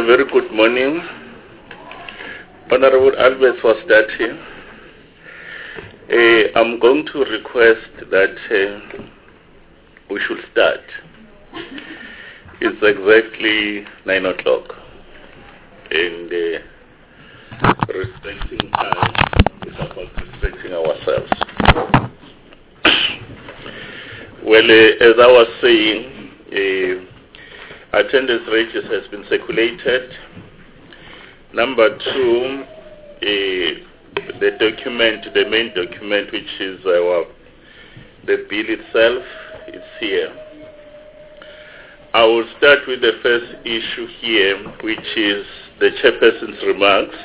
very good morning. Honorable Albert for starting. I'm going to request that we should start. It's exactly 9 o'clock. And respecting time is about respecting ourselves. Well, as I was saying, attendance register has been circulated. Number 2, the document, the main document, which is the bill itself, is here. I will start with the first issue here, which is the chairperson's remarks.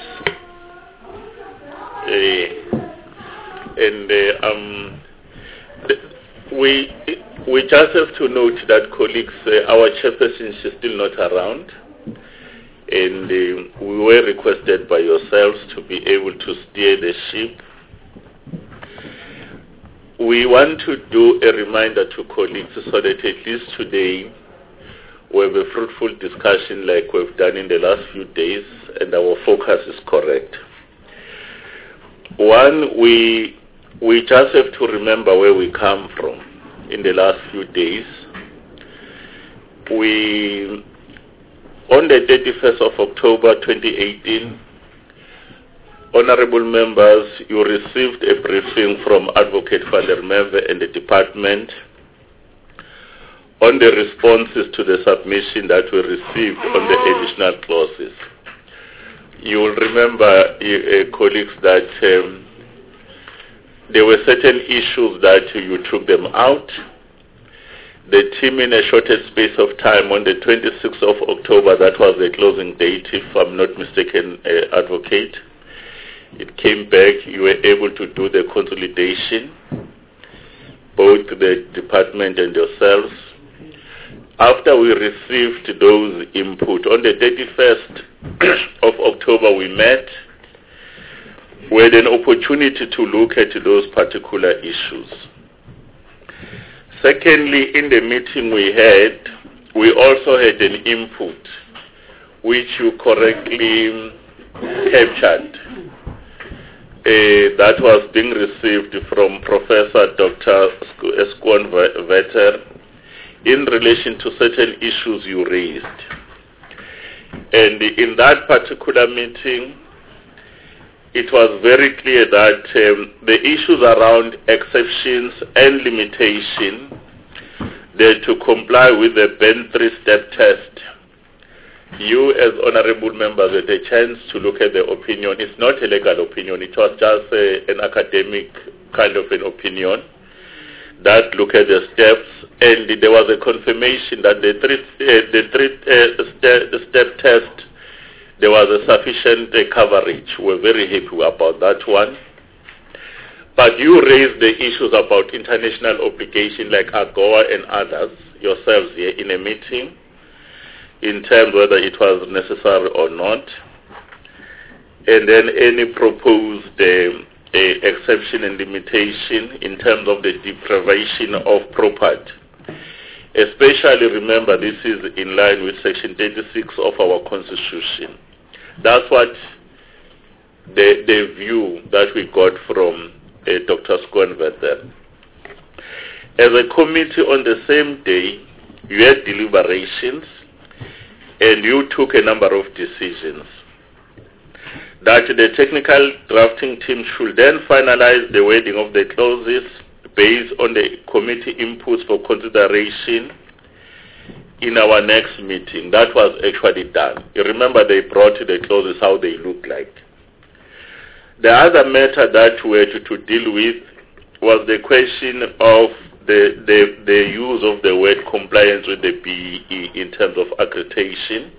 We just have to note that, colleagues, our chairperson is still not around, and we were requested by yourselves to be able to steer the ship. We want to do a reminder to colleagues so that at least today we have a fruitful discussion like we've done in the last few days, and our focus is correct. One, we just have to remember where we come from in the last few days. On the 31st of October 2018, honorable members, you received a briefing from Advocate van der Merwe and the department on the responses to the submission that we received on the additional clauses. You will remember, colleagues, that there were certain issues that you took them out. The team, in a shorter space of time, on the 26th of October, that was the closing date, if I'm not mistaken, Advocate, it came back. You were able to do the consolidation, both the department and yourselves. After we received those input, on the 31st of October, we met. We had an opportunity to look at those particular issues. Secondly, in the meeting we had, we also had an input which you correctly captured. That was being received from Professor Dr. Schoonwetter in relation to certain issues you raised. And in that particular meeting, it was very clear that the issues around exceptions and limitation, they're to comply with the Band 3-step test. You, as honorable members, had a chance to look at the opinion. It's not a legal opinion. It was just an academic kind of an opinion that looked at the steps, and there was a confirmation that the three-step test, there was a sufficient coverage. We're very happy about that one. But you raised the issues about international obligation like AGOA and others, yourselves here in a meeting, in terms whether it was necessary or not. And then any proposed exception and limitation in terms of the deprivation of property. Especially remember, this is in line with Section 36 of our Constitution. That's what the view that we got from Dr. Schoonwetter. As a committee on the same day, you had deliberations and you took a number of decisions. That the technical drafting team should then finalize the wording of the clauses based on the committee inputs for consideration in our next meeting. That was actually done. You remember they brought the clauses how they look like. The other matter that we had to deal with was the question of the use of the word compliance with the BEE in terms of accreditation.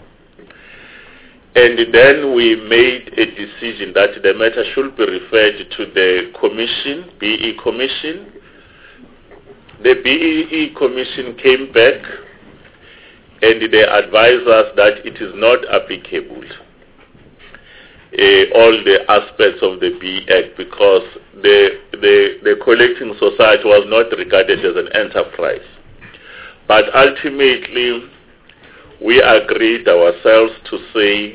And then we made a decision that the matter should be referred to the commission, BEE Commission. The BEE Commission came back and they advised us that it is not applicable, all the aspects of the BEE Act, because the collecting society was not regarded as an enterprise. But ultimately, we agreed ourselves to say,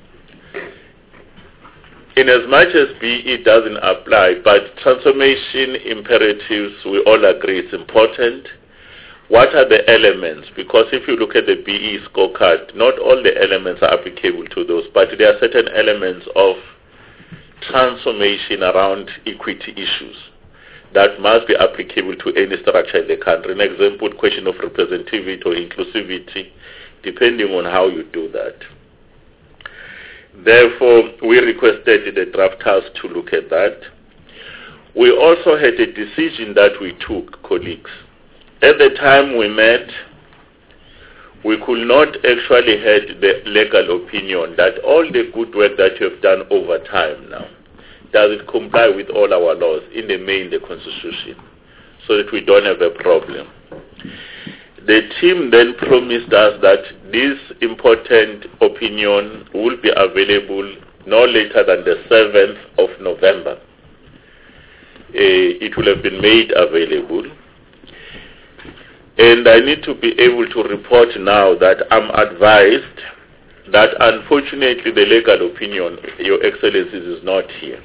in as much as BE doesn't apply, but transformation imperatives, we all agree it's important. What are the elements? Because if you look at the BE scorecard, not all the elements are applicable to those, but there are certain elements of transformation around equity issues that must be applicable to any structure in the country. An example, question of representativity or inclusivity, depending on how you do that. Therefore, we requested the drafters to look at that. We also had a decision that we took, colleagues. At the time we met, we could not actually have the legal opinion that all the good work that you have done over time now, does it comply with all our laws, in the main the Constitution, so that we don't have a problem. The team then promised us that this important opinion will be available no later than the 7th of November. It will have been made available. And I need to be able to report now that I'm advised that unfortunately the legal opinion, Your Excellencies, is not here.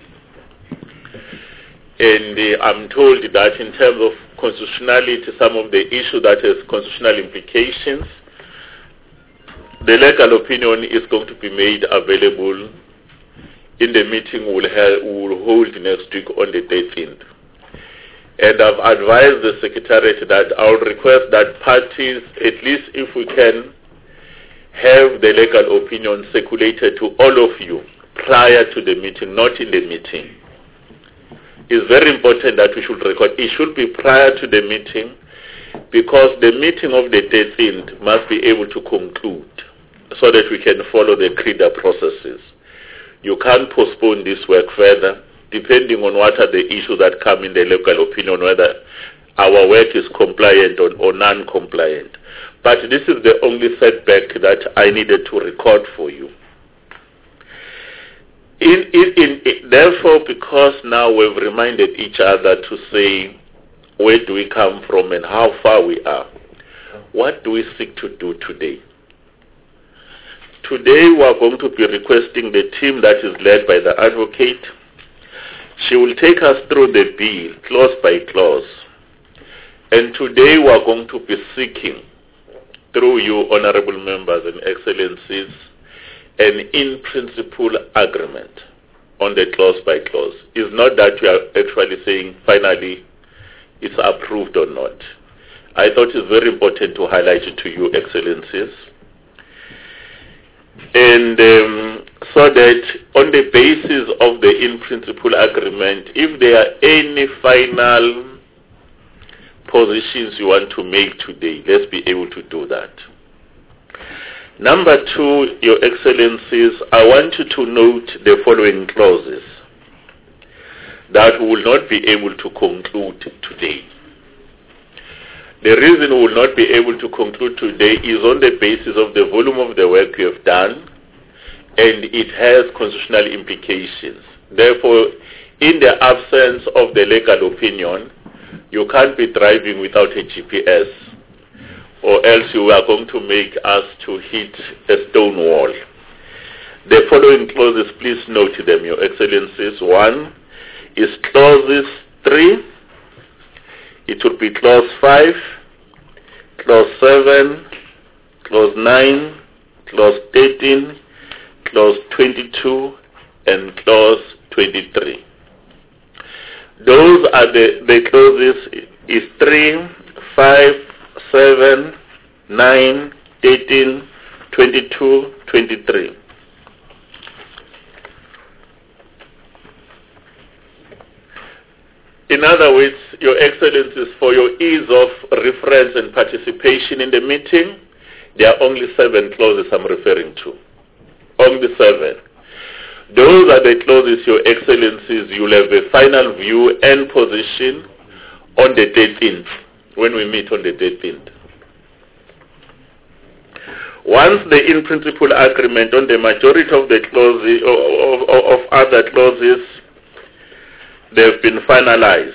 And I'm told that in terms of constitutionality, some of the issue that has constitutional implications, the legal opinion is going to be made available in the meeting we'll hold next week on the 13th. And I've advised the Secretariat that I'll request that parties, at least if we can, have the legal opinion circulated to all of you prior to the meeting, not in the meeting. It's very important that we should record. It should be prior to the meeting, because the meeting of the 13th must be able to conclude so that we can follow the CRIDA processes. You can't postpone this work further, depending on what are the issues that come in the legal opinion, whether our work is compliant or non-compliant. But this is the only setback that I needed to record for you. Therefore, because now we've reminded each other to say, where do we come from and how far we are, what do we seek to do today? Today we are going to be requesting the team that is led by the advocate. She will take us through the bill, clause by clause. And today we are going to be seeking, through you, honorable members and excellencies, an in-principle agreement on the clause by clause. It's not that we are actually saying finally it's approved or not. I thought it's very important to highlight it to you, excellencies. And so that on the basis of the in-principle agreement, if there are any final positions you want to make today, let's be able to do that. Number two, Your Excellencies, I want you to note the following clauses that we will not be able to conclude today. The reason we will not be able to conclude today is on the basis of the volume of the work we have done, and it has constitutional implications. Therefore, in the absence of the legal opinion, you can't be driving without a GPS, or else you are going to make us to hit a stone wall. The following clauses, please note them, Your Excellencies. One is clauses 3, it will be clause 5, clause 7, clause 9, clause 13, clause 22, and clause 23. Those are the clauses is 3, 5, 7, 9, 18, 22, 23. In other words, Your Excellencies, for your ease of reference and participation in the meeting, there are only 7 clauses I'm referring to. Only 7. Those are the clauses, Your Excellencies, you'll have a final view and position on the 13th, when we meet on the 13th. Once the in-principle agreement on the majority of the clauses, of other clauses, they've been finalized.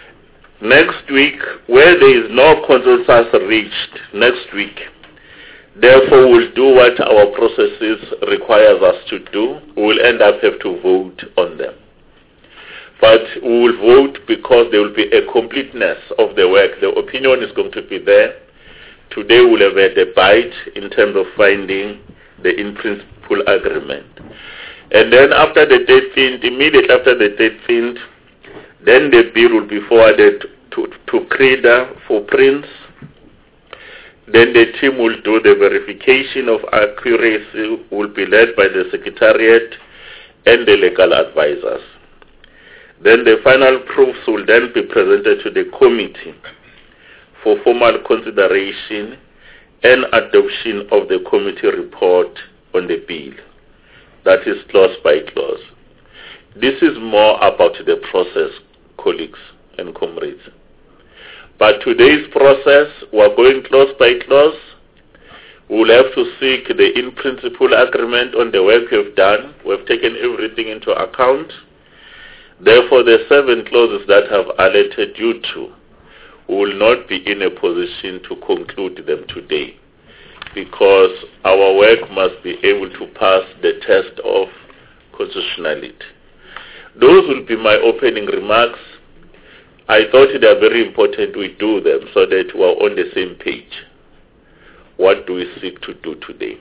Next week, where there is no consensus reached, next week, Therefore, we'll do what our processes requires us to do. We'll end up have to vote on them. But we will vote because there will be a completeness of the work. The opinion is going to be there. Today we'll have a debate in terms of finding the in-principle agreement. And then after the 13th, immediately after the 13th, then the bill will be forwarded to CREDA for prints. Then the team will do the verification of accuracy, will be led by the Secretariat and the legal advisors. Then the final proofs will then be presented to the committee for formal consideration and adoption of the committee report on the bill. That is clause by clause. This is more about the process, colleagues and comrades. But today's process, we're going clause by clause. We'll have to seek the in-principle agreement on the work we've done. We've taken everything into account. Therefore, the 7 clauses that have alerted you to, we will not be in a position to conclude them today, because our work must be able to pass the test of constitutionality. Those will be my opening remarks. I thought it are very important we do them so that we are on the same page. What do we seek to do today?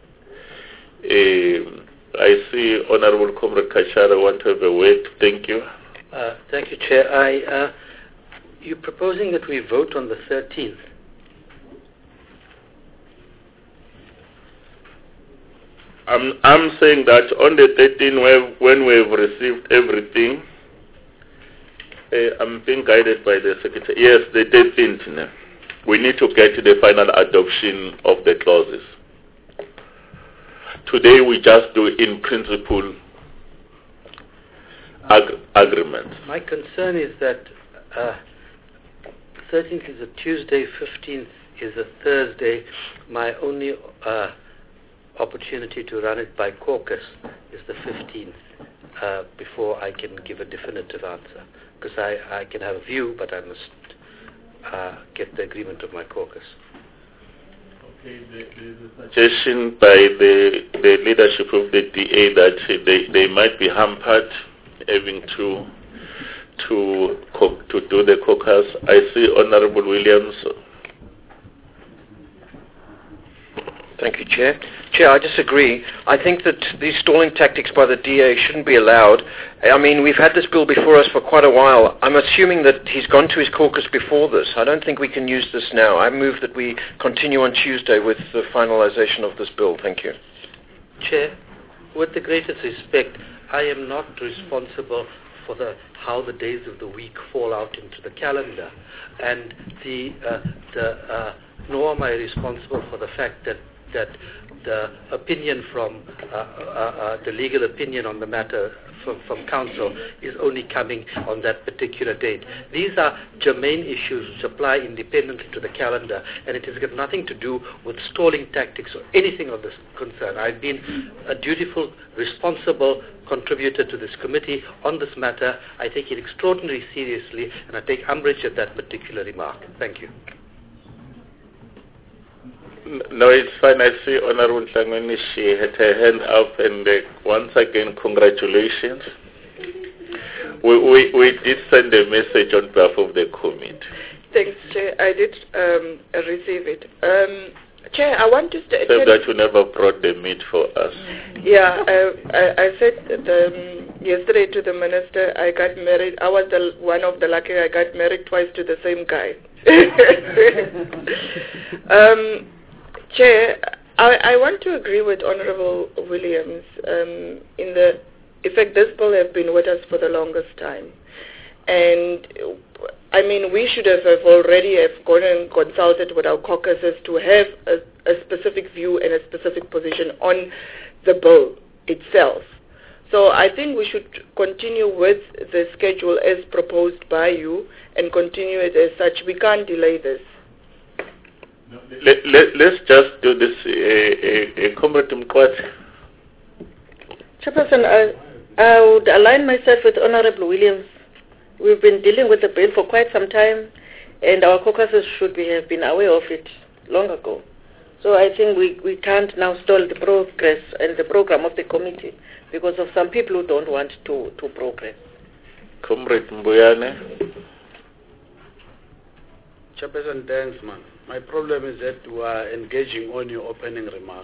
I see Honorable Comrade Kachara want to have a word. Thank you. Thank you, Chair. You're proposing that we vote on the 13th. I'm saying that on the 13th, when we have received everything, I'm being guided by the Secretary. Yes, the 13th. We need to get to the final adoption of the clauses. Today we just do in principle agreements. My concern is that 13th is a Tuesday, 15th is a Thursday. My only opportunity to run it by caucus is the 15th before I can give a definitive answer. Because I can have a view, but I must get the agreement of my caucus. Okay, there's a suggestion by the leadership of the DA that they might be hampered having to do the caucus. I see Honorable Williams. Thank you, Chair. Chair, I disagree. I think that these stalling tactics by the DA shouldn't be allowed. I mean, we've had this bill before us for quite a while. I'm assuming that he's gone to his caucus before this. I don't think we can use this now. I move that we continue on Tuesday with the finalization of this bill. Thank you. Chair, with the greatest respect, I am not responsible for how the days of the week fall out into the calendar, and nor am I responsible for the fact that the opinion from the legal opinion on the matter from council is only coming on that particular date. These are germane issues which apply independently to the calendar, and it has got nothing to do with stalling tactics or anything of this concern. I've been a dutiful, responsible contributor to this committee on this matter. I take it extraordinarily seriously, and I take umbrage at that particular remark. Thank you. No, it's fine. I see Honorable Tlangweni, she had her hand up, and once again, congratulations. We did send a message on behalf of the committee. Thanks, Chair. I did receive it. Chair, I want to... Except that you never brought the meat for us. Yeah, I said yesterday to the minister, I got married. I was one of the lucky. I got married twice to the same guy. Chair, I want to agree with Honorable Williams in the effect this bill has been with us for the longest time. And I mean, we should have already gone and consulted with our caucuses to have a specific view and a specific position on the bill itself. So I think we should continue with the schedule as proposed by you and continue it as such. We can't delay this. Let's just do this. Comrade Mkwati. Chairperson, I would align myself with Honorable Williams. We've been dealing with the bill for quite some time, and our caucuses should have been aware of it long ago. So I think we can't now stall the progress and the program of the committee because of some people who don't want to progress. Comrade Mbuyane. Chairperson, thanks, man. My problem is that we are engaging on your opening remarks.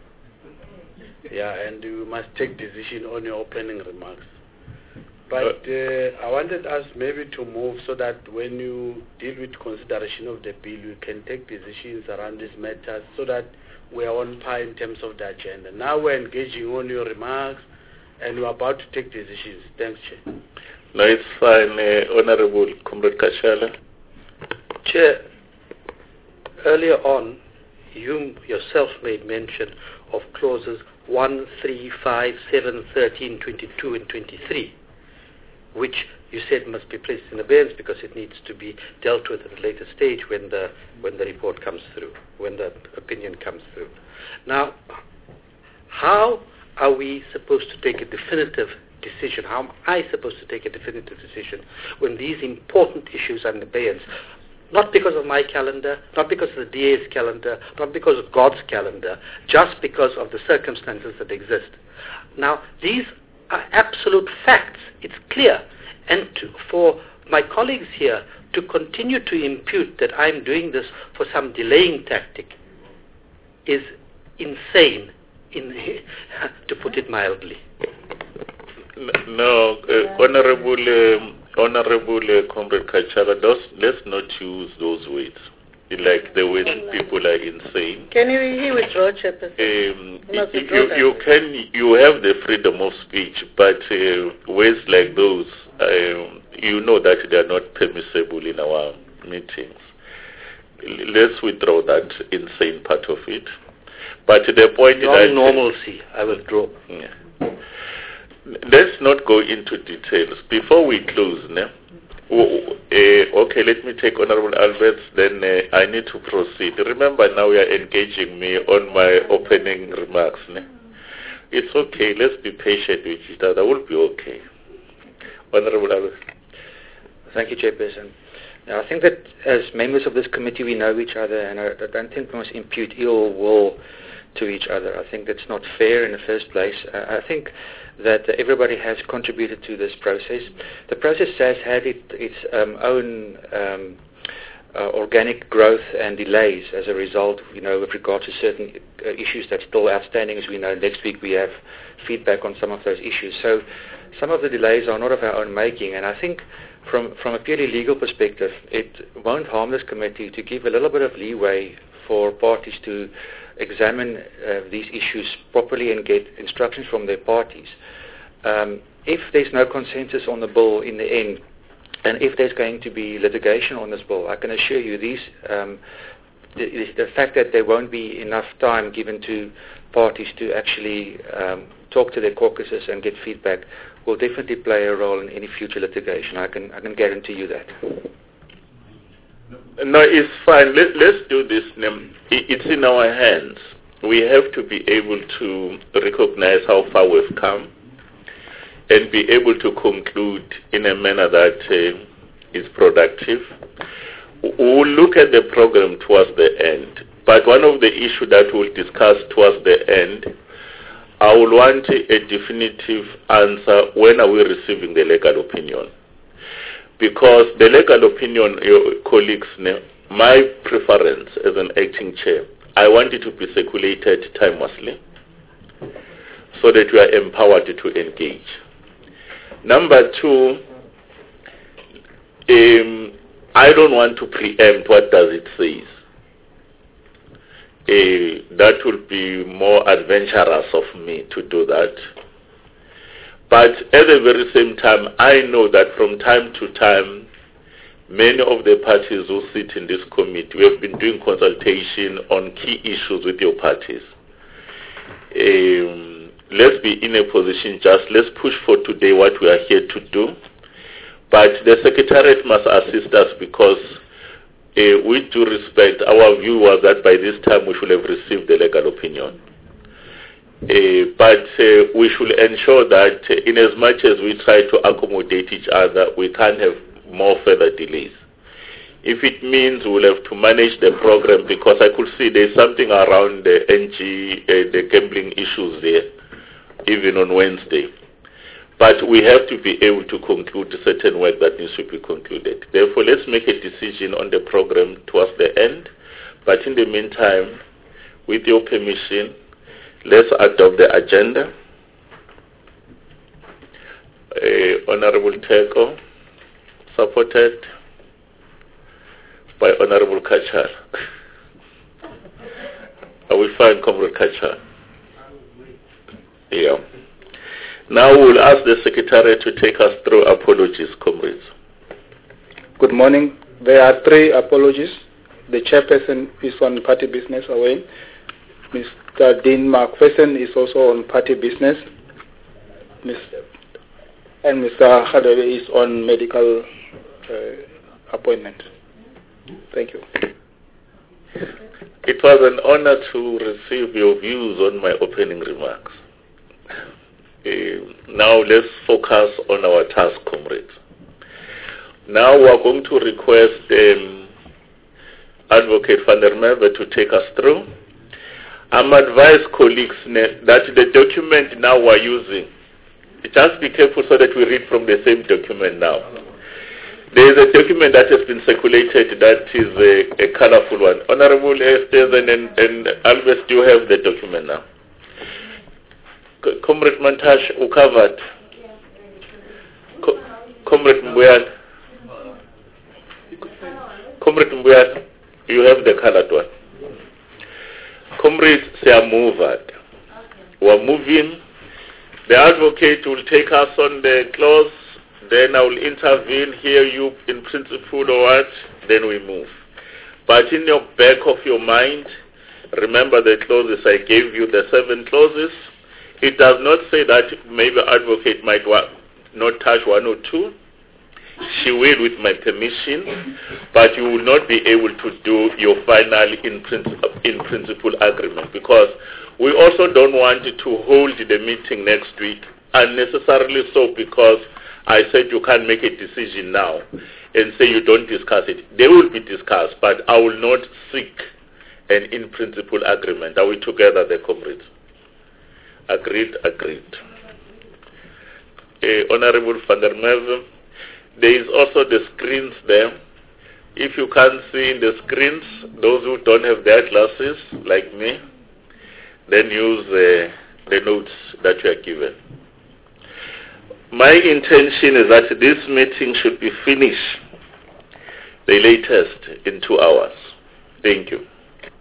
And you must take decision on your opening remarks. But I wanted us maybe to move so that when you deal with consideration of the bill, you can take decisions around these matters so that we are on par in terms of the agenda. Now we're engaging on your remarks and we're about to take decisions. Thanks, Chair. No, it's fine. Honorable Comrade Kashala. Chair, earlier on, you yourself made mention of clauses 1, 3, 5, 7, 13, 22, and 23, which you said must be placed in abeyance because it needs to be dealt with at a later stage when the report comes through, when the opinion comes through. Now, how are we supposed to take a definitive decision? How am I supposed to take a definitive decision when these important issues are in abeyance? Not because of my calendar, not because of the DA's calendar, not because of God's calendar, just because of the circumstances that exist. Now, these are absolute facts. It's clear. And for my colleagues here to continue to impute that I'm doing this for some delaying tactic is insane, to put it mildly. No, Honorable Comrade Kachala, let's not use those words. Like the way people are insane. Can you withdraw, Chairperson? You have the freedom of speech, but words like those, you know that they are not permissible in our meetings. Let's withdraw that insane part of it. But the point is normalcy, I withdraw. Yeah. Let's not go into details. Before we close, okay, let me take Honorable Alberts, then I need to proceed. Remember, now you are engaging me on my opening remarks. It's okay. Let's be patient with each other. We'll be okay. Honorable Alberts. Thank you, Chairperson. Now, I think that as members of this committee, we know each other, and I don't think we must impute ill will to each other. I think that's not fair in the first place. I think that everybody has contributed to this process. The process has had its own organic growth and delays as a result, with regard to certain issues that's still outstanding. As we know, next week we have feedback on some of those issues. So some of the delays are not of our own making, and I think from a purely legal perspective, it won't harm this committee to give a little bit of leeway for parties to examine these issues properly and get instructions from their parties. If there's no consensus on the bill in the end, and if there's going to be litigation on this bill, I can assure you the fact that there won't be enough time given to parties to actually talk to their caucuses and get feedback will definitely play a role in any future litigation. I can guarantee you that. No, it's fine. Let's do this. It's in our hands. We have to be able to recognize how far we've come and be able to conclude in a manner that is productive. We'll look at the program towards the end. But one of the issues that we'll discuss towards the end, I will want a definitive answer. When are we receiving the legal opinion? Because the legal opinion, your colleagues, my preference as an acting chair, I want it to be circulated timelessly so that we are empowered to engage. Number two, I don't want to preempt what does it say. That would be more adventurous of me to do that. But at the very same time, I know that from time to time, many of the parties who sit in this committee, we have been doing consultation on key issues with your parties. Let's be in a position, let's push for today what we are here to do. But the Secretariat must assist us because with due respect, our view was that by this time we should have received the legal opinion. But we should ensure that in as much as we try to accommodate each other, we can't have more further delays. If it means we'll have to manage the program, because I could see there's something around the the gambling issues there, even on Wednesday. But we have to be able to conclude certain work that needs to be concluded. Therefore, let's make a decision on the program towards the end. But in the meantime, with your permission, let's adopt the agenda. Honorable Teko, supported by Honorable Kachar. I will find Comrade Kachar. Yeah. Now we'll ask the Secretary to take us through apologies, comrades. Good morning. There are 3 apologies. The chairperson is on party business away. Mr. Dean McPherson is also on party business. And Mr. Hadaway is on medical appointment. Thank you. It was an honor to receive your views on my opening remarks. Now let's focus on our task, comrades. Now we are going to request Advocate van der Merwe to take us through. I'm advised colleagues that the document now we're using, just be careful so that we read from the same document now. There is a document that has been circulated that is a colorful one. Honorable Estes and Albert, do you have the document now? Comrade Mantash, Ukavat. Comrade Mbuyat. Comrade Mbuyat, you have the colored one. Comrades, they are moved. We are moving. The advocate will take us on the clause, then I will intervene, hear you in principle or what, then we move. But in your back of your mind, remember the clauses I gave you, the 7 clauses. It does not say that maybe advocate might not touch 1 or 2. She will with my permission, but you will not be able to do your final in principle agreement, because we also don't want to hold the meeting next week, unnecessarily so, because I said you can't make a decision now and say you don't discuss it. They will be discussed, but I will not seek an in principle agreement. Are we together, the comrades? Agreed, agreed. Honorable van der Merwe, there is also the screens there. If you can't see in the screens, those who don't have their glasses, like me, then use the notes that you are given. My intention is that this meeting should be finished the latest in 2 hours. Thank you.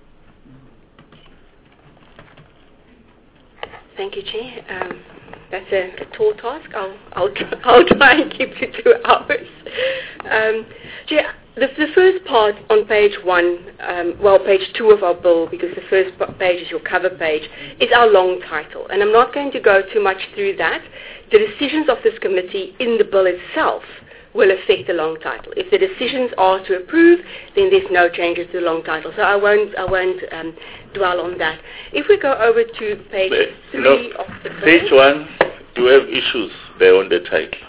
Thank you, Chair. That's a tall task. I'll try and keep you 2 hours. Chair, the first part on page 1, page 2 of our bill, because the first page is your cover page, is our long title. And I'm not going to go too much through that. The decisions of this committee in the bill itself will affect the long title. If the decisions are to approve, then there's no changes to the long title. So I won't dwell on that. If we go over to page 3 of the bill. Page 1, do you have issues there on the title?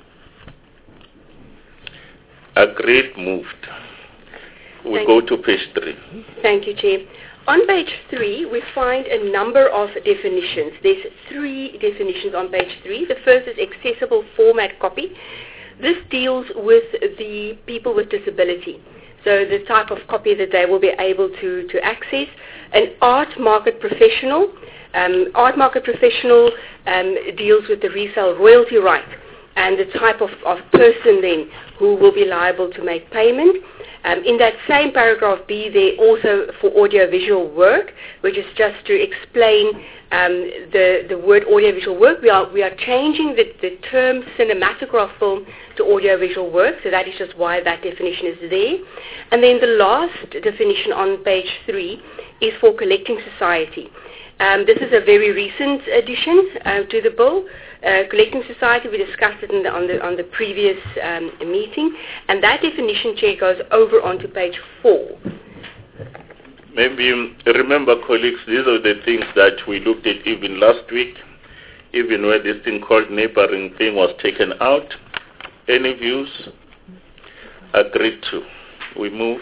Agreed, moved. We go to page 3. Thank you, Chair. On page 3, we find a number of definitions. There's 3 definitions on page 3. The first is accessible format copy. This deals with the people with disability. So the type of copy that they will be able to access. An art market professional. Art market professional deals with the resale royalty right and the type of person then who will be liable to make payment. In that same paragraph B, there also for audiovisual work, which is just to explain the word audiovisual work. We are changing the term cinematograph film to audiovisual work, so that is just why that definition is there. And then the last definition on page 3 is for collecting society. This is a very recent addition to the bill. Collecting society, we discussed it on the previous meeting, and that definition, Chair, goes over onto page 4. Maybe remember, colleagues, these are the things that we looked at even last week, even where this thing called neighboring thing was taken out. Any views? Agreed to. We move.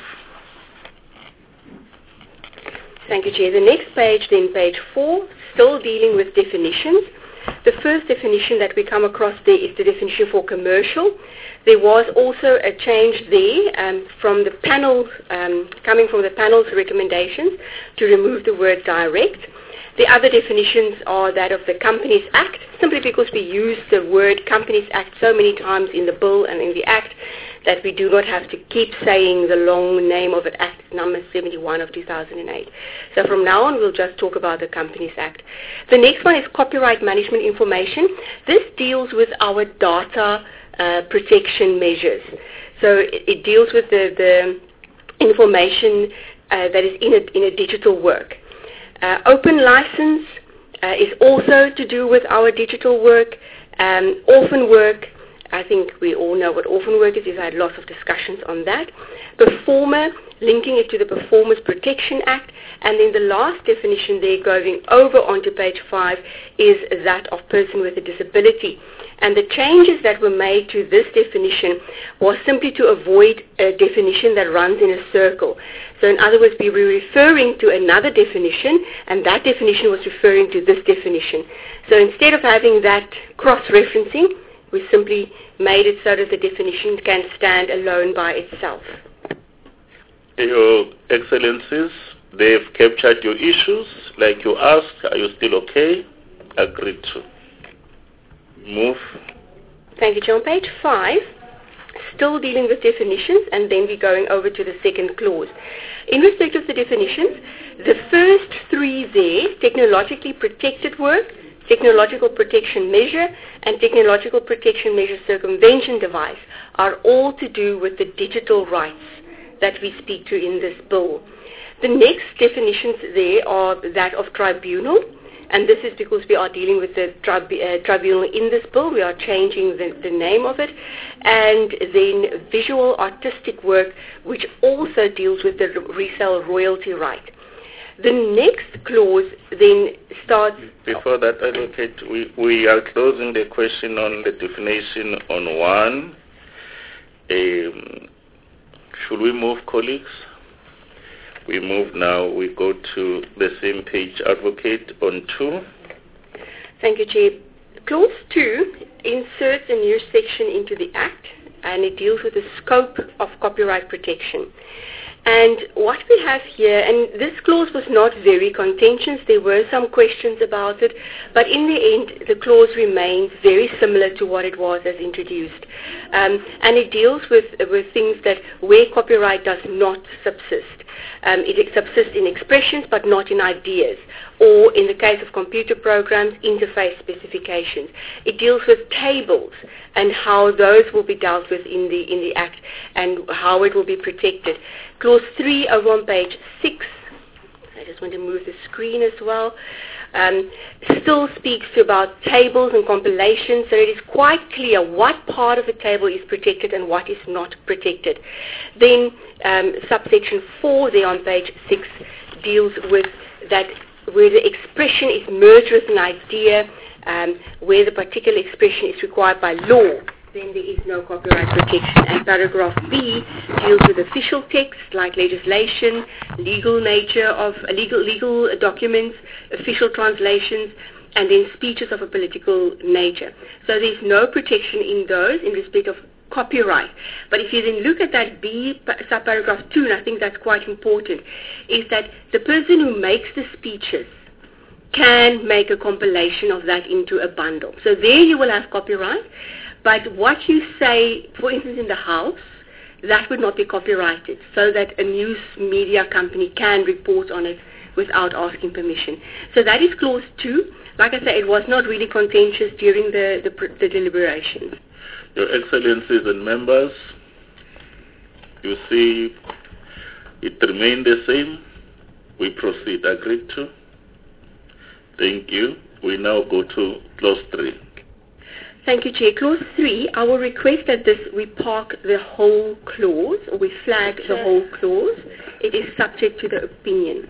Thank you, Chair. The next page, then page 4, still dealing with definitions. The first definition that we come across there is the definition for commercial. There was also a change there from the panel, coming from the panel's recommendations to remove the word direct. The other definitions are that of the Companies Act, simply because we use the word Companies Act so many times in the bill and in the Act that we do not have to keep saying the long name of it, Act number 71 of 2008. So from now on, we'll just talk about the Companies Act. The next one is copyright management information. This deals with our data protection measures. So it deals with the information that is in a digital work. Open license is also to do with our digital work. Orphan work, I think we all know what orphan work is. We've had lots of discussions on that. Performer, linking it to the Performers Protection Act. And then the last definition there, going over onto page 5, is that of person with a disability. And the changes that were made to this definition was simply to avoid a definition that runs in a circle. So in other words, we were referring to another definition, and that definition was referring to this definition. So instead of having that cross-referencing, we simply made it so that the definition can stand alone by itself. Your Excellencies, they've captured your issues like you asked. Are you still okay? Agreed to. Move. Thank you, John. Page 5, still dealing with definitions, and then we're going over to the second clause. In respect of the definitions, the first 3 there, technologically protected work, technological protection measure, and technological protection measure circumvention device, are all to do with the digital rights that we speak to in this bill. The next definitions there are that of tribunal, and this is because we are dealing with the tribunal in this bill. We are changing the name of it. And then visual artistic work, which also deals with the resale royalty right. The next clause then starts... Before that, Advocate, we are closing the question on the definition on 1. Should we move, colleagues? We move now. We go to the same page, Advocate, on 2. Thank you, Chair. Clause 2 inserts a new section into the Act, and it deals with the scope of copyright protection. And what we have here, and this clause was not very contentious, there were some questions about it, but in the end, the clause remains very similar to what it was as introduced. And it deals with things that where copyright does not subsist. It subsists in expressions, but not in ideas. Or in the case of computer programs, interface specifications. It deals with tables and how those will be dealt with in the Act and how it will be protected. Clause 3 over on page 6, I just want to move the screen as well, still speaks about tables and compilations, so it is quite clear what part of the table is protected and what is not protected. Then subsection 4 there on page 6 deals with that where the expression is merged with an idea, where the particular expression is required by law, then there is no copyright protection. And paragraph B deals with official text like legislation, legal nature of legal documents, official translations, and then speeches of a political nature. So there's no protection in those in respect of copyright. But if you then look at that B subparagraph 2, and I think that's quite important, is that the person who makes the speeches can make a compilation of that into a bundle. So there you will have copyright, but what you say, for instance, in the House, that would not be copyrighted, so that a news media company can report on it without asking permission. So that is clause 2. Like I say, it was not really contentious during the deliberations. Your Excellencies and members, you see it remained the same. We proceed. Agreed to? Thank you. We now go to clause 3. Thank you, Chair. Clause 3, I will request that we park the whole clause, or we flag the whole clause. It is subject to the opinion.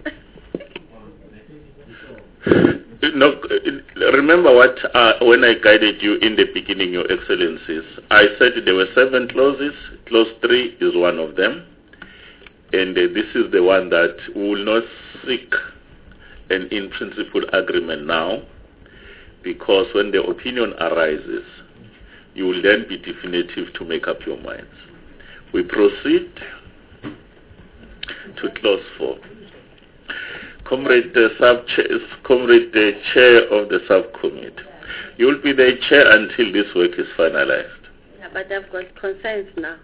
No, remember what when I guided you in the beginning, Your Excellencies, I said there were 7 clauses. Clause 3 is one of them. and this is the one that we will not seek an in-principle agreement now, because when the opinion arises, you will then be definitive to make up your minds. We proceed to clause 4. Comrade, the chair of the subcommittee, you will be the chair until this work is finalized. Yeah, but I've got concerns now.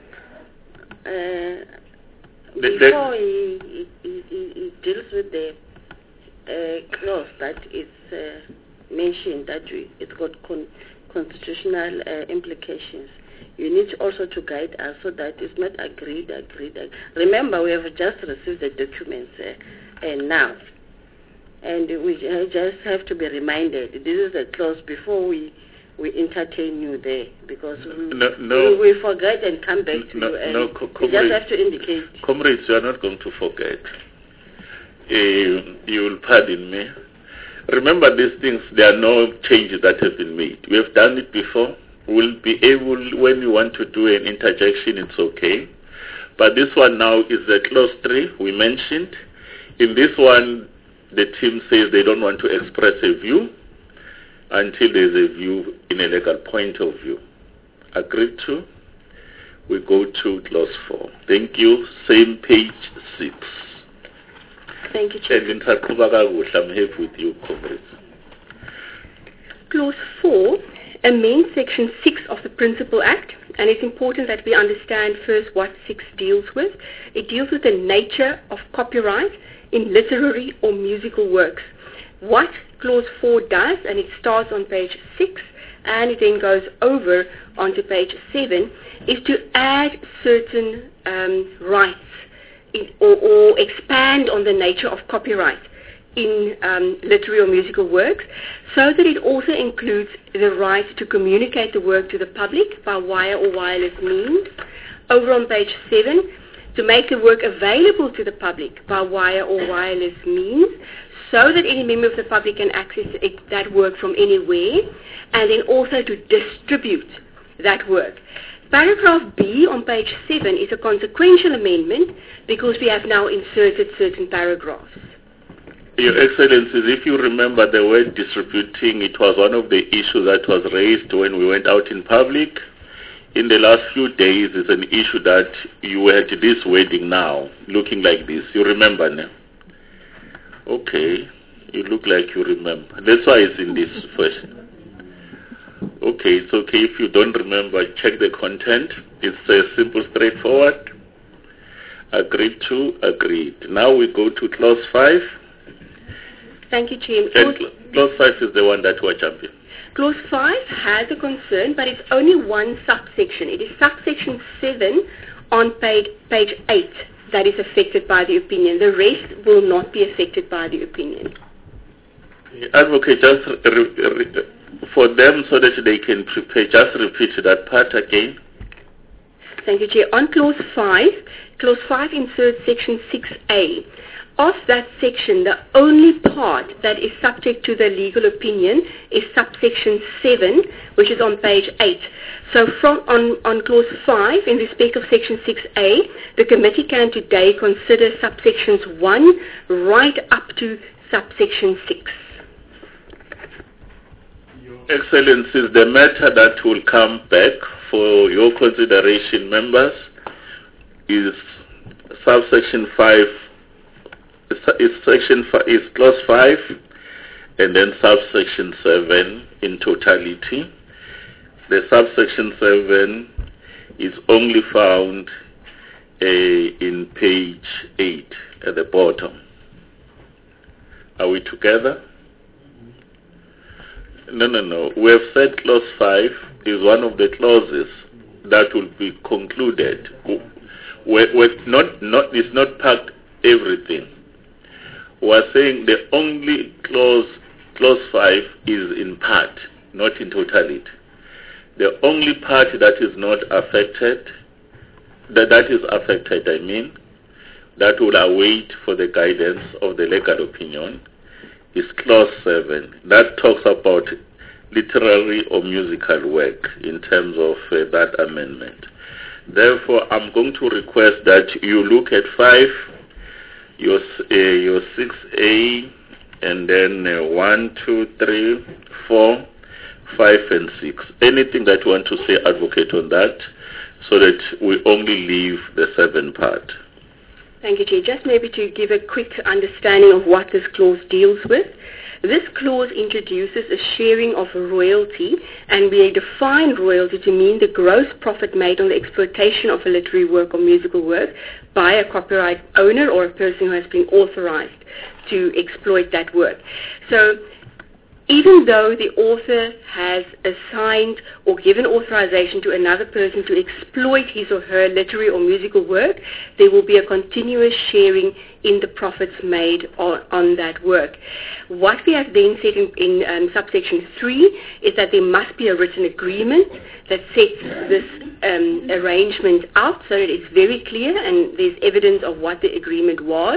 Before he deals with the clause that is mentioned that it's got constitutional implications, you need also to guide us so that it's not agreed. Remember, we have just received the documents now, and we just have to be reminded this is a clause before we entertain you there, because we forget and come back to you, and we just have to indicate. Comrades, you are not going to forget. You will pardon me. Remember these things, there are no changes that have been made. We have done it before. We'll be able, when you want to do an interjection, it's okay. But this one now is the clause 3 we mentioned. In this one, the team says they don't want to express a view until there's a view in a legal point of view. Agreed to? We go to clause 4. Thank you. Same page 6. Thank you, Chair. And I'm here with you, comrades. Clause 4 amends Section 6 of the Principal Act, and it's important that we understand first what 6 deals with. It deals with the nature of copyright in literary or musical works. What Clause 4 does, and it starts on page 6, and it then goes over onto page 7, is to add certain rights or expand on the nature of copyright in literary or musical works, so that it also includes the right to communicate the work to the public by wire or wireless means. Over on page 7, to make the work available to the public by wire or wireless means, so that any member of the public can access that work from anywhere, and then also to distribute that work. Paragraph B on page 7 is a consequential amendment because we have now inserted certain paragraphs. Your Excellencies, if you remember the word distributing, it was one of the issues that was raised when we went out in public. In the last few days, it's an issue that you had this wording now, looking like this. You remember now? Okay, you look like you remember. That's why it's in this first. Okay, it's okay if you don't remember. Check the content. It's simple, straightforward. Agreed to, agreed. Now we go to clause 5. Thank you, Chair. Clause 5 is the one that we're jumping. Clause 5 has a concern, but it's only one subsection. It is subsection 7 on page 8 that is affected by the opinion. The rest will not be affected by the opinion. Advocate, just for them so that they can prepare, just repeat that part again. Thank you, Chair. On clause 5 inserts section 6A. Of that section, the only part that is subject to the legal opinion is subsection 7, which is on page 8. So on clause 5, in respect of section 6A, the committee can today consider subsections 1 right up to subsection 6. Excellencies, the matter that will come back for your consideration, members, is subsection 5. Is clause 5 and then subsection 7 in totality. The subsection 7 is only found in page 8 at the bottom. Are we together? No. We have said clause 5 is one of the clauses that will be concluded. It's not packed everything. We're saying the only clause 5 is in part, not in totality. The only part that is not affected, that will await for the guidance of the legal opinion, is clause 7. That talks about literary or musical work in terms of that amendment. Therefore, I'm going to request that you look at 5, your 6A, and then 1, 2, 3, 4, 5, and 6. Anything that you want to say, advocate on that, so that we only leave the 7 part. Thank you, Chair. Just maybe to give a quick understanding of what this clause deals with. This clause introduces a sharing of a royalty, and we define royalty to mean the gross profit made on the exploitation of a literary work or musical work by a copyright owner or a person who has been authorized to exploit that work. So even though the author has assigned or given authorization to another person to exploit his or her literary or musical work, there will be a continuous sharing in the profits made on that work. What we have then said in subsection 3 is that there must be a written agreement that sets this arrangement out so that it's very clear and there's evidence of what the agreement was.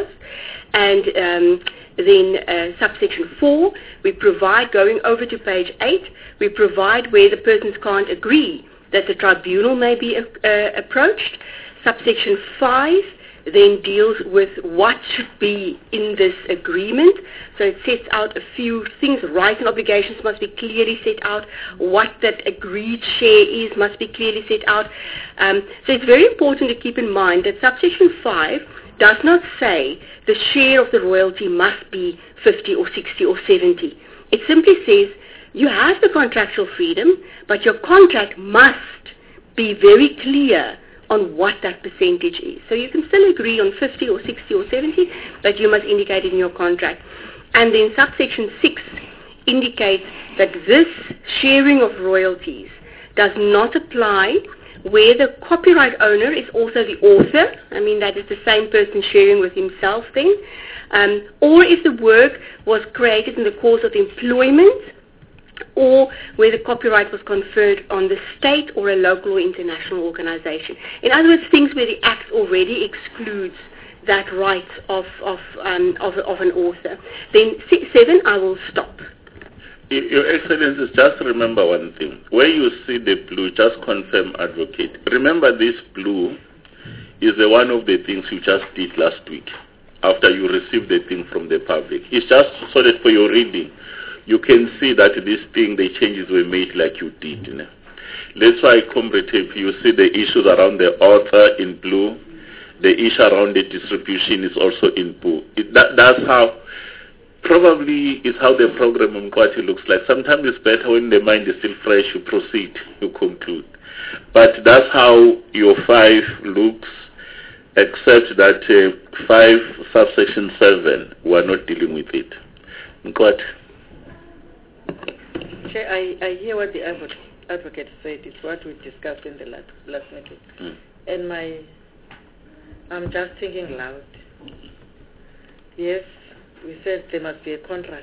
And then subsection 4, we provide, going over to page 8, we provide where the persons can't agree that the tribunal may be approached. Subsection 5 then deals with what should be in this agreement. So it sets out a few things. Rights and obligations must be clearly set out. What that agreed share is must be clearly set out. So it's very important to keep in mind that subsection 5 does not say the share of the royalty must be 50 or 60 or 70. It simply says you have the contractual freedom, but your contract must be very clear on what that percentage is. So you can still agree on 50 or 60 or 70, but you must indicate it in your contract. And then subsection 6 indicates that this sharing of royalties does not apply where the copyright owner is also the author. I mean, that is the same person sharing with himself then. Or if the work was created in the course of employment, or where the copyright was conferred on the state or a local or international organization. In other words, things where the Act already excludes that right of an author. Then 7, I will stop. Your Excellency, just remember one thing. Where you see the blue, just confirm, advocate. Remember, this blue is one of the things you just did last week after you received the thing from the public. It's just so that for your reading, you can see that this thing, the changes were made like you did. You know? That's why, Comrade, you see the issues around the author in blue, the issue around the distribution is also in blue. That's how, probably is how the program on Mkwati looks like. Sometimes it's better when the mind is still fresh, you proceed, you conclude. But that's how your 5 looks, except that 5 subsection 7, we're not dealing with it. Mkwati. Chair, I hear what the advocate said. It's what we discussed in the last meeting. And I'm just thinking loud. Yes, we said there must be a contract.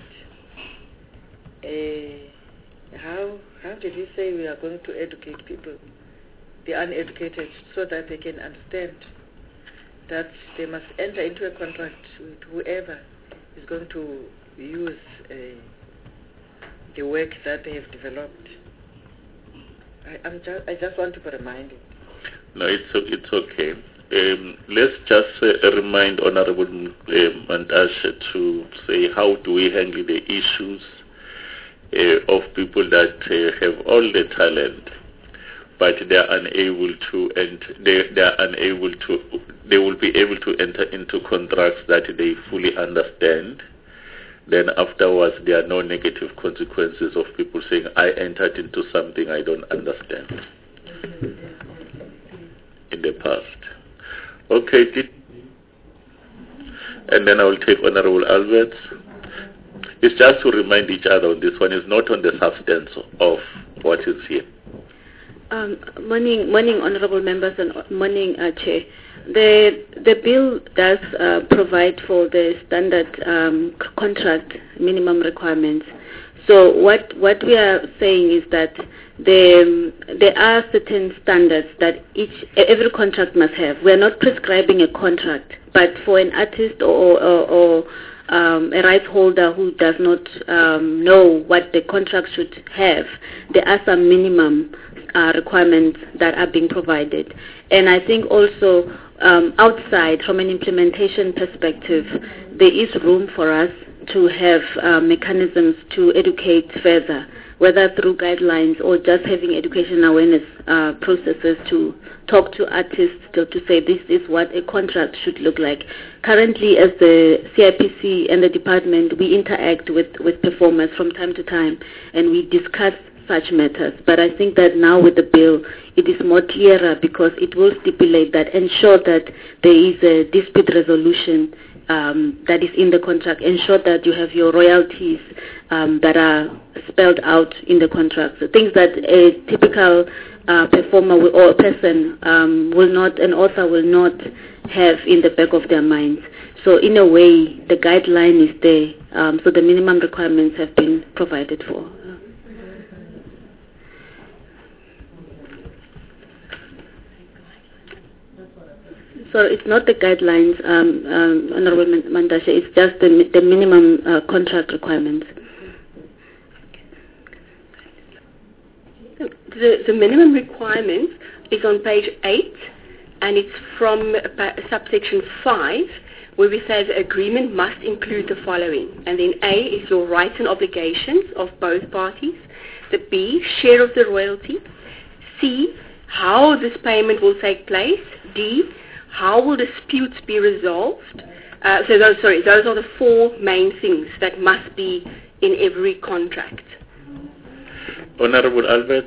How did we say we are going to educate people, the uneducated, so that they can understand that they must enter into a contract with whoever is going to use the work that they have developed? I just want to be reminded. No, it's okay. Let's just remind Honorable Mantashe to say how do we handle the issues of people that have all the talent, but they are unable to, and they will be able to enter into contracts that they fully understand. Then afterwards, there are no negative consequences of people saying, I entered into something I don't understand in the past. Okay, and then I will take Honorable Alberts. It's just to remind each other on this one. It's not on the substance of what is here. Morning, honourable members, and morning, Chair. The bill does provide for the standard contract minimum requirements. So what we are saying is that there are certain standards that every contract must have. We are not prescribing a contract, but for an artist or a rights holder who does not know what the contract should have, there are some minimum requirements that are being provided. And I think also outside, from an implementation perspective, there is room for us to have mechanisms to educate further, whether through guidelines or just having education awareness processes to talk to artists to say this is what a contract should look like. Currently, as the CIPC and the department, we interact with performers from time to time and we discuss such matters. But I think that now with the bill, it is more clearer because it will stipulate that, ensure that there is a dispute resolution that is in the contract, ensure that you have your royalties that are spelled out in the contract. So things that a typical performer or a person will not, an author will not have in the back of their minds. So in a way, the guideline is there. So the minimum requirements have been provided for. So it's not the guidelines, Honorable Mantashe, it's just the minimum contract requirements. The minimum requirements is on page 8, and it's from subsection 5, where we say the agreement must include the following. And then A is your rights and obligations of both parties. The B, share of the royalty. C, how this payment will take place. D, how will disputes be resolved? Those are the 4 main things that must be in every contract. Honorable Albert.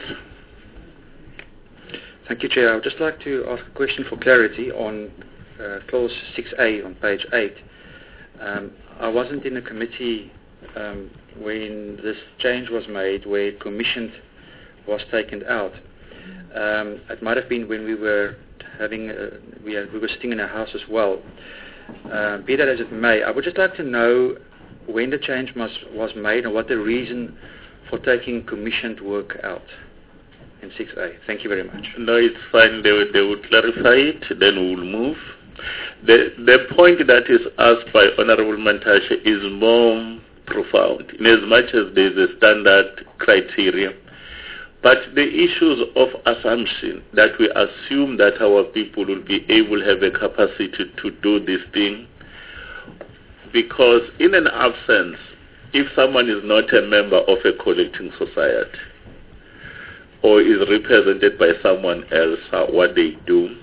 Thank you, Chair. I would just like to ask a question for clarity on clause 6A on page 8. I wasn't in the committee when this change was made, where commissioned was taken out. It might have been when we were having we were sitting in a house as well. Be that as it may, I would just like to know when the change was made and what the reason for taking commissioned work out in 6A. Thank you very much. No, it's fine. They will clarify it, then we will move. The point that is asked by Honorable Mantashe is more profound, in as much as there is a standard criteria. But the issues of assumption, that we assume that our people will be able to have a capacity to do this thing, because in an absence, if someone is not a member of a collecting society or is represented by someone else, what they do,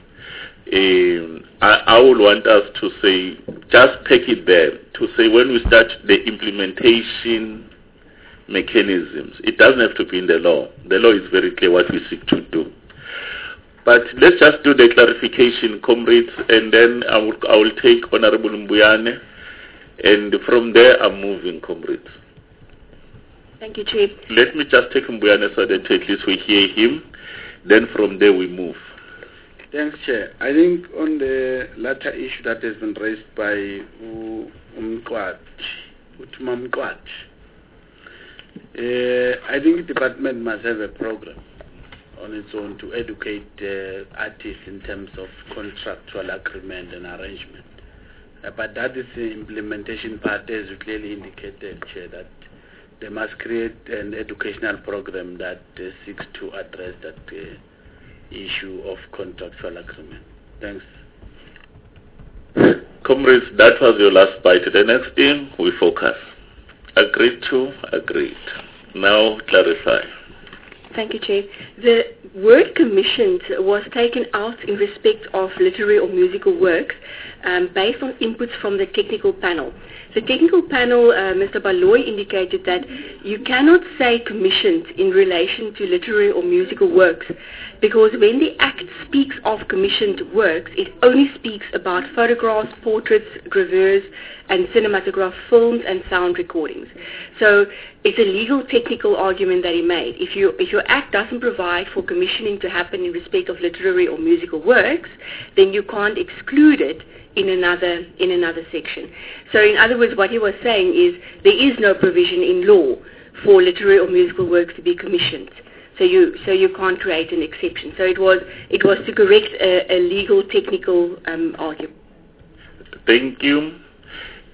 I would want us to say, just take it there, to say when we start the implementation mechanisms, it doesn't have to be in the law. The law is very clear what we seek to do. But let's just do the clarification, comrades, and then I will take Honorable Mbuyane, and from there I'm moving, comrades. Thank you, Chief. Let me just take Mbuyane so that at least we hear him, then from there we move. Thanks, Chair. I think on the latter issue that has been raised by Umqwat, I think the department must have a program on its own to educate artists in terms of contractual agreement and arrangement. But that is the implementation part, as you clearly indicated, Chair, that they must create an educational program that seeks to address that issue of contractual agreement. Thanks. Comrades, that was your last bite. The next thing, we focus. Agreed to, agreed. Now clarify. Thank you, Chair. The word commissioned was taken out in respect of literary or musical works based on inputs from the technical panel. The technical panel, Mr. Baloy, indicated that you cannot say commissioned in relation to literary or musical works because when the Act speaks of commissioned works, it only speaks about photographs, portraits, gravures, and cinematograph films and sound recordings. So it's a legal technical argument that he made. If your Act doesn't provide for commissioning to happen in respect of literary or musical works, then you can't exclude it in another section. So in other words, what he was saying is there is no provision in law for literary or musical works to be commissioned. So you can't create an exception. So it was to correct a legal technical argument. Thank you.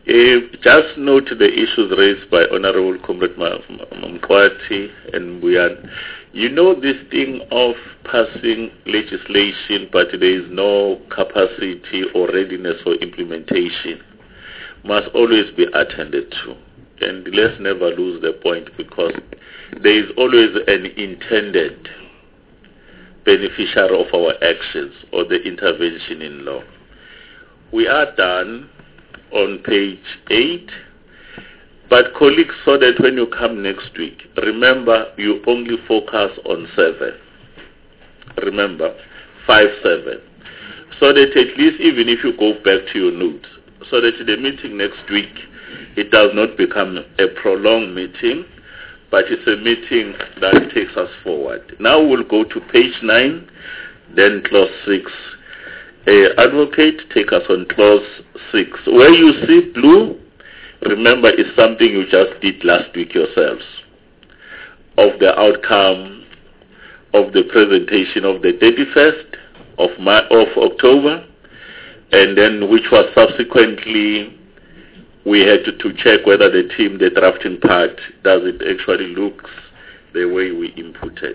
Just note the issues raised by Honorable Comrade Mkwati and Buyan. You know this thing of passing legislation, but there is no capacity or readiness for implementation, must always be attended to. And let's never lose the point, because there is always an intended beneficiary of our actions or the intervention in law. We are done on page 8, but colleagues, so that when you come next week, remember you only focus on 7. Remember, 5-7. So that at least even if you go back to your notes, so that the meeting next week, it does not become a prolonged meeting, but it's a meeting that takes us forward. Now we'll go to page 9, then clause 6. Advocate, take us on clause 6. Where you see blue, remember it's something you just did last week yourselves, of the outcome of the presentation of the 31st of October, and then which was subsequently we had to check whether the team, the drafting part, does it actually looks the way we inputted.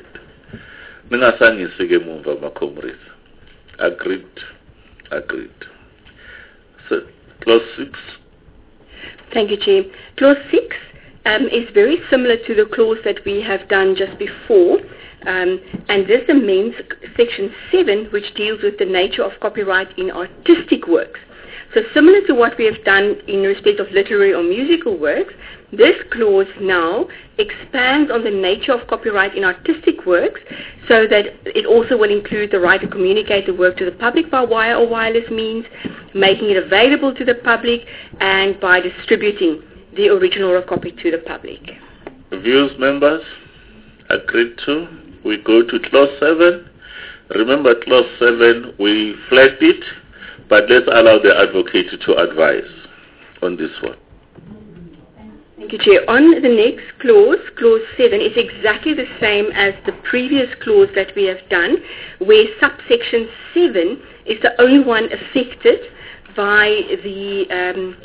Agreed. So, clause 6. Thank you, Chair. Clause 6 is very similar to the clause that we have done just before, and this amends section 7, which deals with the nature of copyright in artistic works. So similar to what we have done in respect of literary or musical works, this clause now expands on the nature of copyright in artistic works, so that it also will include the right to communicate the work to the public by wire or wireless means, making it available to the public, and by distributing the original or copy to the public. Views, members? Agreed to. We go to clause 7. Remember, clause 7, we flagged it, but let's allow the advocate to advise on this one. Thank you, Chair. On the next clause, clause 7, is exactly the same as the previous clause that we have done, where subsection 7 is the only one affected by the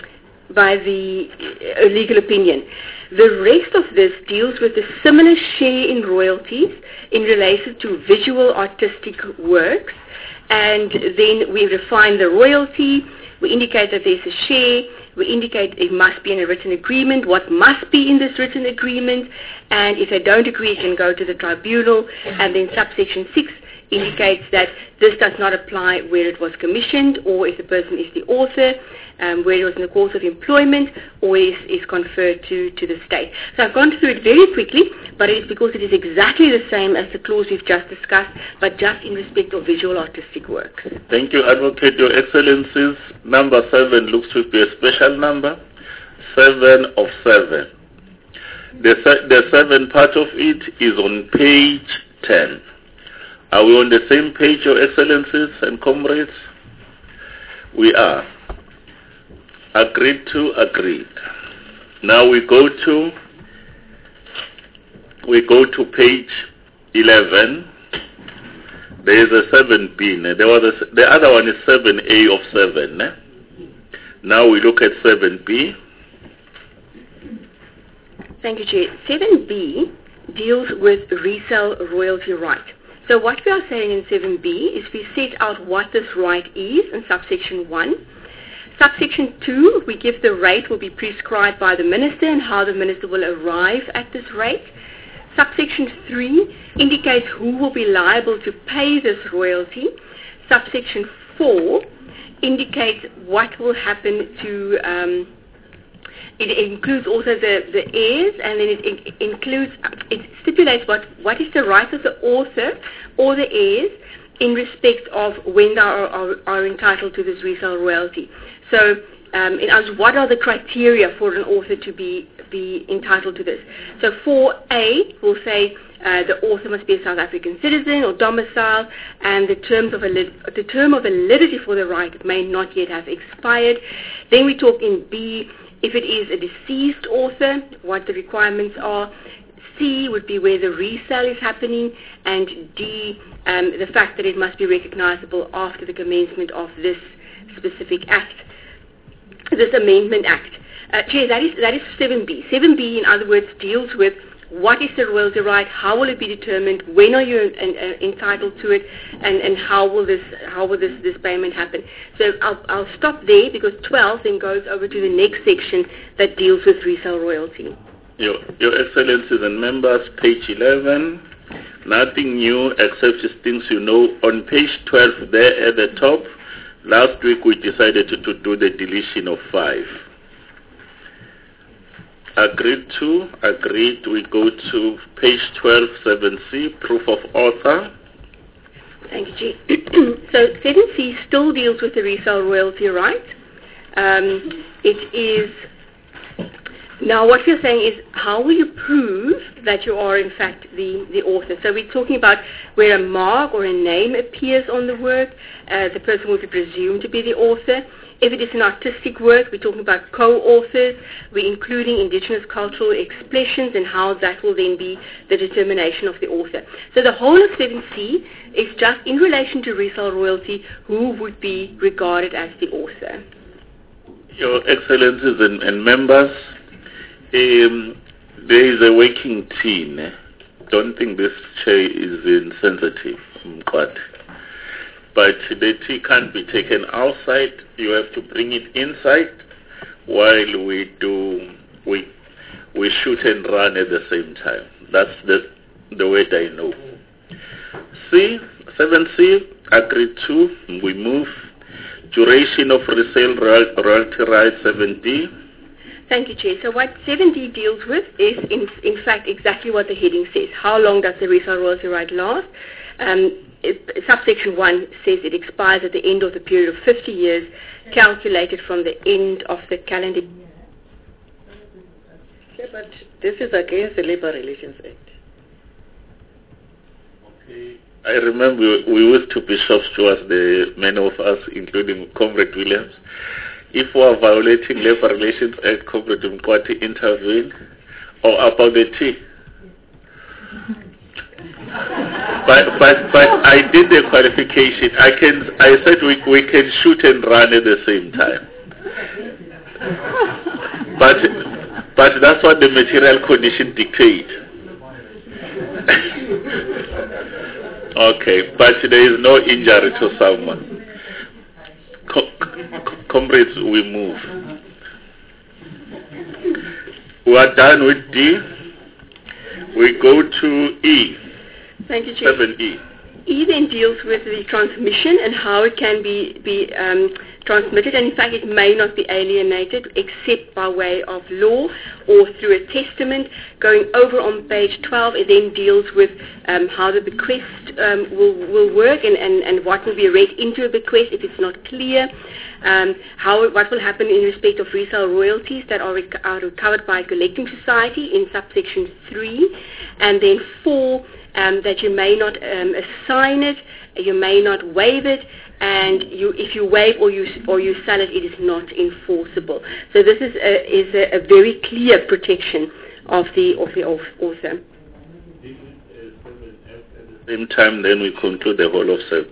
legal opinion. The rest of this deals with a similar share in royalties in relation to visual artistic works, and then we refine the royalty, we indicate that there's a share, we indicate it must be in a written agreement, what must be in this written agreement, and if they don't agree, it can go to the tribunal, and then subsection 6 indicates that this does not apply where it was commissioned, or if the person is the author, where it was in the course of employment, or is conferred to the state. So I've gone through it very quickly, but it is because it is exactly the same as the clause we've just discussed, but just in respect of visual artistic works. Thank you, Advocate. Your Excellencies, number 7 looks to be a special number, 7 of 7. The 7 part of it is on page 10. Are we on the same page, Your Excellencies and comrades? We are. Agreed to, agreed. Now we go to page 11. There is a 7B. The other one is 7A of 7. Now we look at 7B. Thank you, Chair. 7B deals with resale royalty right. So what we are saying in 7B is we set out what this right is in subsection 1. Subsection 2, we give the rate will be prescribed by the minister and how the minister will arrive at this rate. Subsection 3 indicates who will be liable to pay this royalty. Subsection 4 indicates what will happen to it includes also the heirs, and then it stipulates what is the right of the author or the heirs in respect of when they are entitled to this resale royalty. So, in other words, what are the criteria for an author to be entitled to this? So 4A will say the author must be a South African citizen or domicile, and the term of validity for the right may not yet have expired. Then we talk in B, if it is a deceased author, what the requirements are. C would be where the resale is happening, and D, the fact that it must be recognizable after the commencement of this specific act, this Amendment Act. Chair, that is 7B. 7B, in other words, deals with what is the royalty right, how will it be determined, when are you entitled to it, and how will this payment happen. So I'll stop there, because 12 then goes over to the next section that deals with resale royalty. Your Excellencies and members, page 11, nothing new except just things you know. On page 12 there at the top, last week we decided to do the deletion of 5. Agreed. We go to page 12, 7C, proof of author. Thank you, G. So 7C still deals with the resale royalty right. It is, now what we're saying is, how will you prove that you are in fact the author? So we're talking about where a mark or a name appears on the work, the person will be presumed to be the author. If it is an artistic work, we're talking about co-authors. We're including indigenous cultural expressions and how that will then be the determination of the author. So the whole of 7C is just in relation to resale royalty, who would be regarded as the author. Your Excellencies and members, there is a working team. Don't think this chair is insensitive, but the tea can't be taken outside. You have to bring it inside while we shoot and run at the same time. That's the way I know. 7C, agreed to. We move. Duration of resale royalty rights, 7D. Thank you, Chair. So what 7D deals with is, in fact, exactly what the heading says. How long does the resale royalty right last? Subsection 1 says it expires at the end of the period of 50 years, calculated from the end of the calendar. Yeah, but this is against the Labour Relations Act. Okay. I remember we used to be shop stewards, many of us, including Comrade Williams. If we are violating Labour Relations Act, Comrade Mkwati intervene, or about the tea. But I did the qualification. I said we can shoot and run at the same time. But that's what the material condition dictates. Okay, but there is no injury to someone. Comrades, we move. We are done with D. We go to E. Thank you, Chair. 7E. E then deals with the transmission and how it can be transmitted, and in fact it may not be alienated except by way of law or through a testament. Going over on page 12, it then deals with how the bequest will work and what will be read into a bequest if it's not clear. What will happen in respect of resale royalties that are recovered by a collecting society in subsection 3, and then 4, that you may not assign it, you may not waive it, and if you waive or you sell it, it is not enforceable. So this is a very clear protection of the author. At the same time, then we conclude the whole of 7.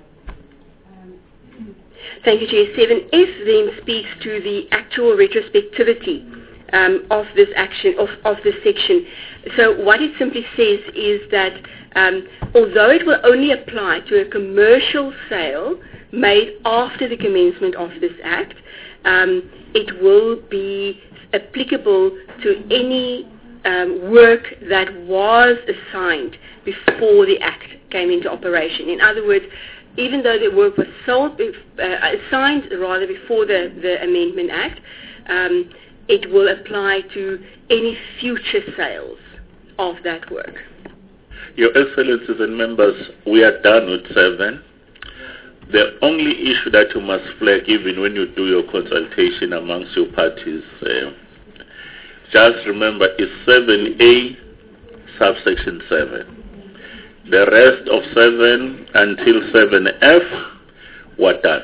Thank you, Chair. 7F then speaks to the actual retrospectivity of this action, of this section. So what it simply says is that although it will only apply to a commercial sale made after the commencement of this Act, it will be applicable to any work that was assigned before the Act came into operation. In other words, even though the work was assigned rather before the Amendment Act, it will apply to any future sales of that work. Your Excellencies and members, we are done with 7. The only issue that you must flag, even when you do your consultation amongst your parties, just remember, is 7A, subsection 7. The rest of 7 until 7F were done.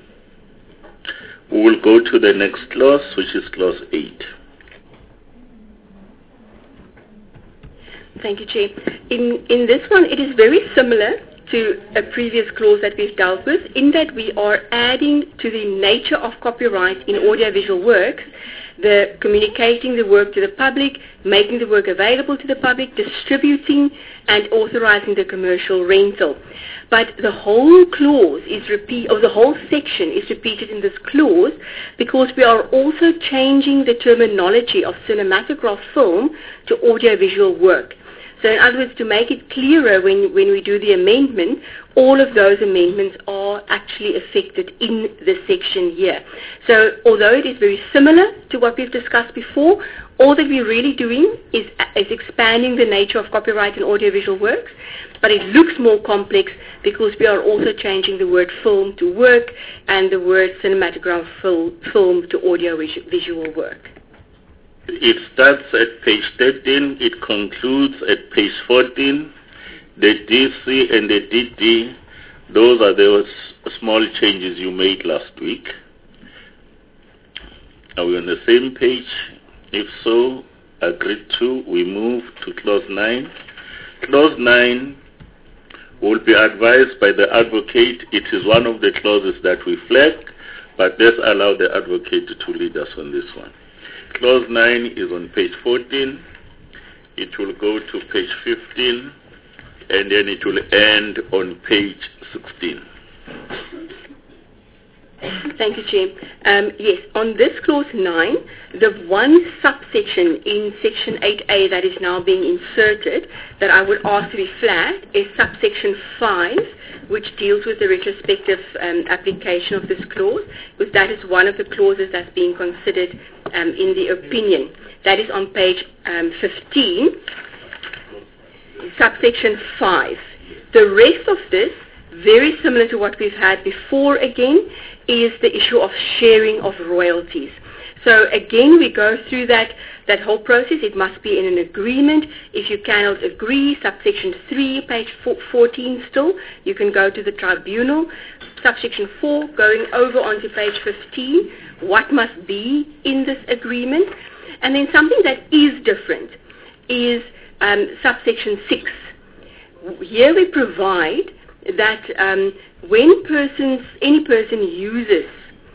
We will go to the next clause, which is clause 8. Thank you, Chair. In this one, it is very similar to a previous clause that we've dealt with, in that we are adding to the nature of copyright in audiovisual works the communicating the work to the public, making the work available to the public, distributing and authorizing the commercial rental. But the whole clause is the whole section is repeated in this clause because we are also changing the terminology of cinematograph film to audiovisual work. So in other words, to make it clearer when we do the amendment, all of those amendments are actually affected in this section here. So although it is very similar to what we've discussed before, all that we're really doing is expanding the nature of copyright and audiovisual works, but it looks more complex because we are also changing the word film to work and the word cinematograph film to audiovisual work. It starts at page 13, it concludes at page 14. The DC and the DD, those are those small changes you made last week. Are we on the same page? If so, agreed to. We move to clause 9. Clause 9 will be advised by the advocate. It is one of the clauses that we flag, but let's allow the advocate to lead us on this one. Clause 9 is on page 14. It will go to page 15, and then it will end on page 16. Thank you, Chair. Yes, on this clause 9, the one subsection in section 8A that is now being inserted that I would ask to be flagged is subsection 5, which deals with the retrospective application of this clause, because that is one of the clauses that's being considered in the opinion. That is on page 15, subsection 5. The rest of this, very similar to what we've had before again, is the issue of sharing of royalties. So again, we go through that whole process. It must be in an agreement. If you cannot agree, subsection 3, page 14 still, you can go to the tribunal. Subsection 4, going over onto page 15, what must be in this agreement. And then something that is different is subsection 6. Here we provide that when any person uses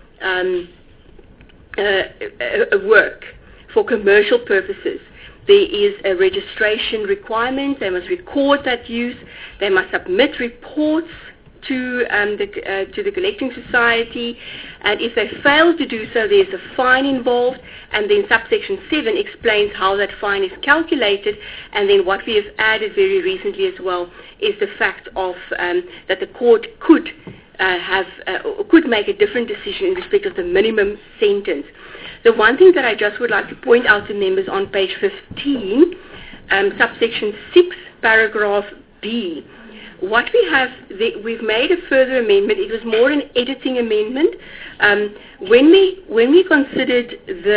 a work for commercial purposes, there is a registration requirement. They must record that use. They must submit reports to the collecting society, and if they fail to do so, there's a fine involved. And then subsection 7 explains how that fine is calculated. And then what we have added very recently as well is the fact of that the court could make a different decision in respect of the minimum sentence. The one thing that I just would like to point out to members on page 15, subsection 6, paragraph B. What we have, we've made a further amendment. It was more an editing amendment. When we considered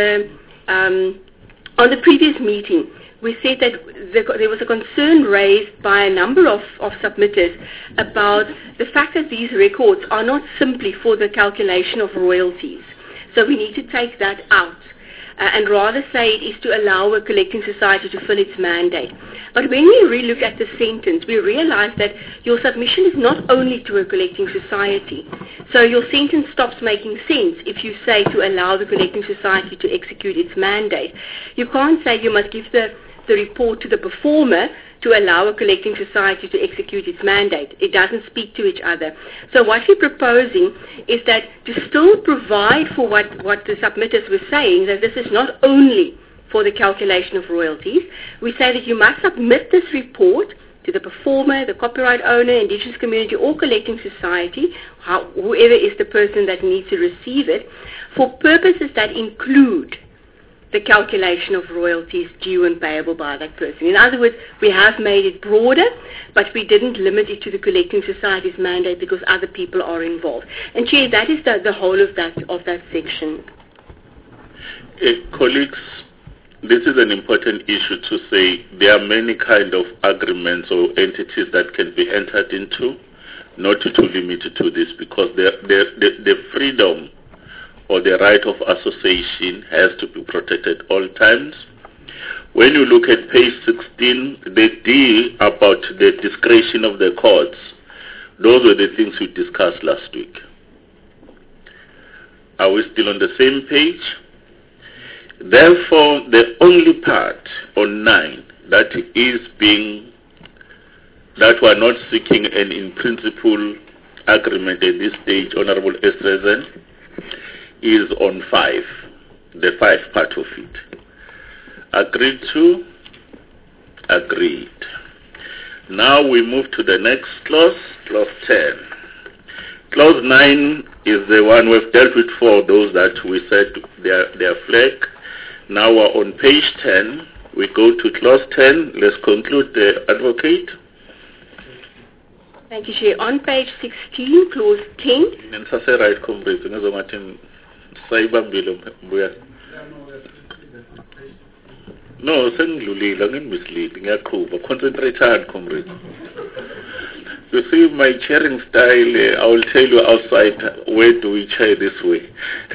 on the previous meeting, we said that there was a concern raised by a number of submitters about the fact that these records are not simply for the calculation of royalties. So we need to take that out. And rather say it is to allow a collecting society to fill its mandate. But when we relook at the sentence, we realize that your submission is not only to a collecting society. So your sentence stops making sense if you say to allow the collecting society to execute its mandate. You can't say you must give the report to the performer to allow a collecting society to execute its mandate. It doesn't speak to each other. So what we're proposing is that to still provide for what the submitters were saying, that this is not only for the calculation of royalties. We say that you must submit this report to the performer, the copyright owner, indigenous community, or collecting society, whoever is the person that needs to receive it, for purposes that include the calculation of royalties due and payable by that person. In other words, we have made it broader, but we didn't limit it to the collecting society's mandate because other people are involved. And Chair, that is the whole of that section. Colleagues, this is an important issue to say there are many kind of agreements or entities that can be entered into, not to limit it to this, because the freedom or the right of association has to be protected at all times. When you look at page 16, they deal about the discretion of the courts. Those were the things we discussed last week. Are we still on the same page? Therefore, the only part on 9 that we're not seeking an in-principle agreement at this stage, Honorable Estrezen, is on 5, the 5 part of it. Agreed to? Agreed. Now we move to the next clause, clause 10. Clause 9 is the one we've dealt with for those that we said they are flag. Now we're on page 10. We go to clause 10. Let's conclude the advocate. Thank you, Chair. On page 16, clause 10. Right, comrades. No, sengidlulile ngimislead ngiyaqhuba. Concentrate hard, comrades. You see my chairing style, I will tell you outside where do we chair this way.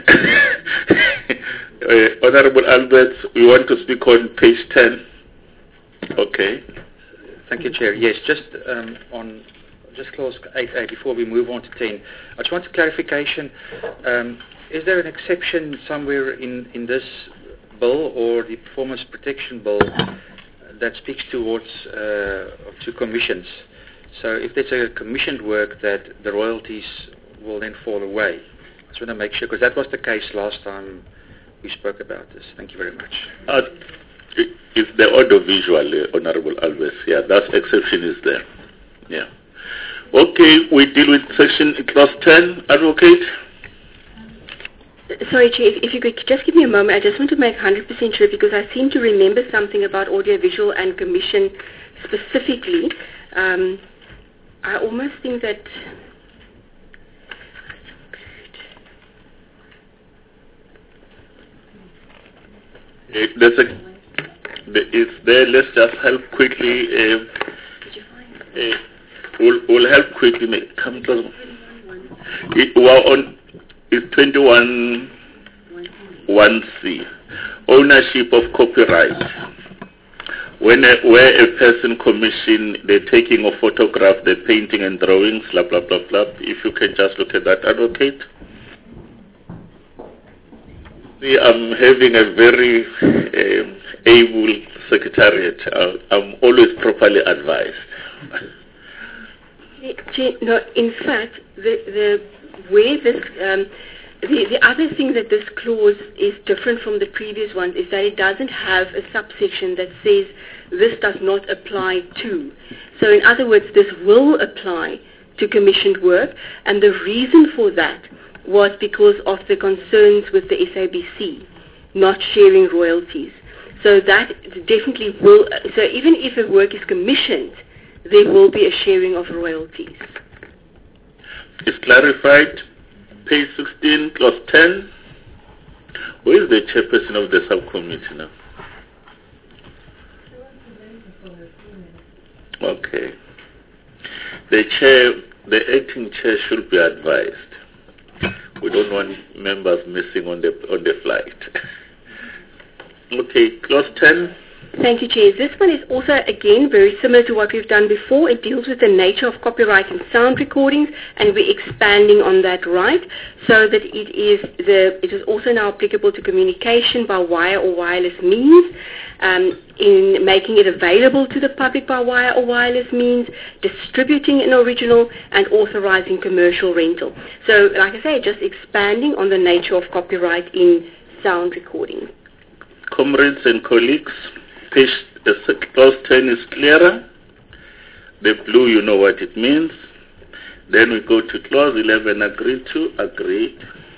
Honorable Albert, we want to speak on page 10. Okay. Thank you, Chair. Yes, just on clause 8A, before we move on to 10, I just want a clarification. Is there an exception somewhere in this bill or the Performance Protection Bill that speaks towards to commissions? So if there's a commissioned work, that the royalties will then fall away. I just want to make sure, because that was the case last time we spoke about this. Thank you very much. It's the audiovisual, Honorable Alves. Yeah, that exception is there. Yeah. Okay, we deal with section clause 10, Advocate. Sorry, Chair, if you could just give me a moment. I just want to make 100% sure, because I seem to remember something about audiovisual and commission specifically. I almost think that... It's there. Let's just help quickly. We'll help quickly. Come close. It's 21 1C. Ownership of copyright. Where a person commission the taking of photograph, the painting and drawings, blah, blah, blah, blah. If you can just look at that, Advocate. See, I'm having a very able secretariat. I'm always properly advised. No, in fact, the way this... The other thing that this clause is different from the previous ones is that it doesn't have a subsection that says this does not apply to. So in other words, this will apply to commissioned work, and the reason for that was because of the concerns with the SABC not sharing royalties. So that definitely will, so even if a work is commissioned, there will be a sharing of royalties. It's clarified. Page 16, clause 10. Who is the chairperson of the subcommittee now? Okay. The acting chair should be advised. We don't want members missing on the flight. Okay, clause 10. Thank you, Chair. This one is also, again, very similar to what we've done before. It deals with the nature of copyright and sound recordings, and we're expanding on that right, so that it is also now applicable to communication by wire or wireless means, in making it available to the public by wire or wireless means, distributing an original, and authorizing commercial rental. So, like I say, just expanding on the nature of copyright in sound recordings. Comrades and colleagues, clause 10 is clearer. The blue, you know what it means. Then we go to clause 11, agreed to, agreed.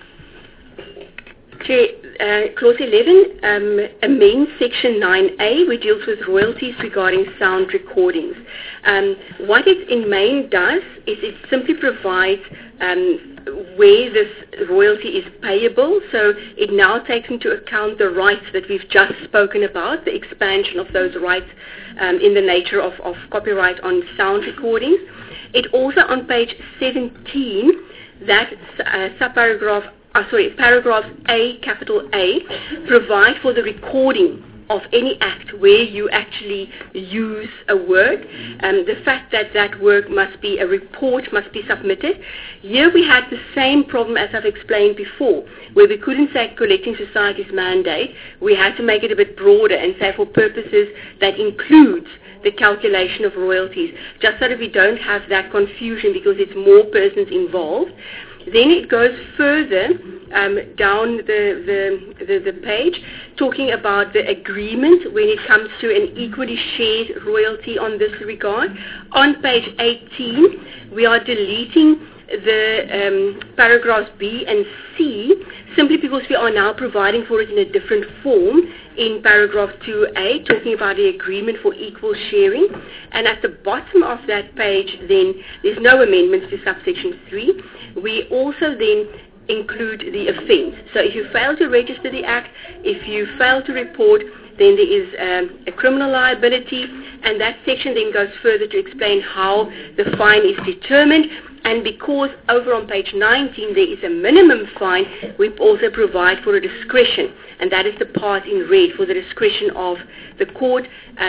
Chair, clause 11 amends section 9A, which deals with royalties regarding sound recordings. What it in main does is it simply provides where this royalty is payable. So it now takes into account the rights that we've just spoken about, the expansion of those rights in the nature of copyright on sound recordings. It also, on page 17, that paragraph A, capital A, provide for the recording of any act where you actually use a work, the fact that that work must be a report, must be submitted. Here we had the same problem as I've explained before, where we couldn't say collecting society's mandate. We had to make it a bit broader and say for purposes that includes the calculation of royalties, just so that we don't have that confusion because it's more persons involved. Then it goes further down the page, talking about the agreement when it comes to an equally shared royalty on this regard. On page 18, we are deleting the paragraphs B and C simply because we are now providing for it in a different form in paragraph 2A, talking about the agreement for equal sharing. And at the bottom of that page, then, there's no amendments to subsection 3. We also then include the offence. So if you fail to register the act, if you fail to report, then there is a criminal liability, and that section then goes further to explain how the fine is determined. And because over on page 19 there is a minimum fine, we also provide for a discretion, and that is the part in red, for the discretion of the court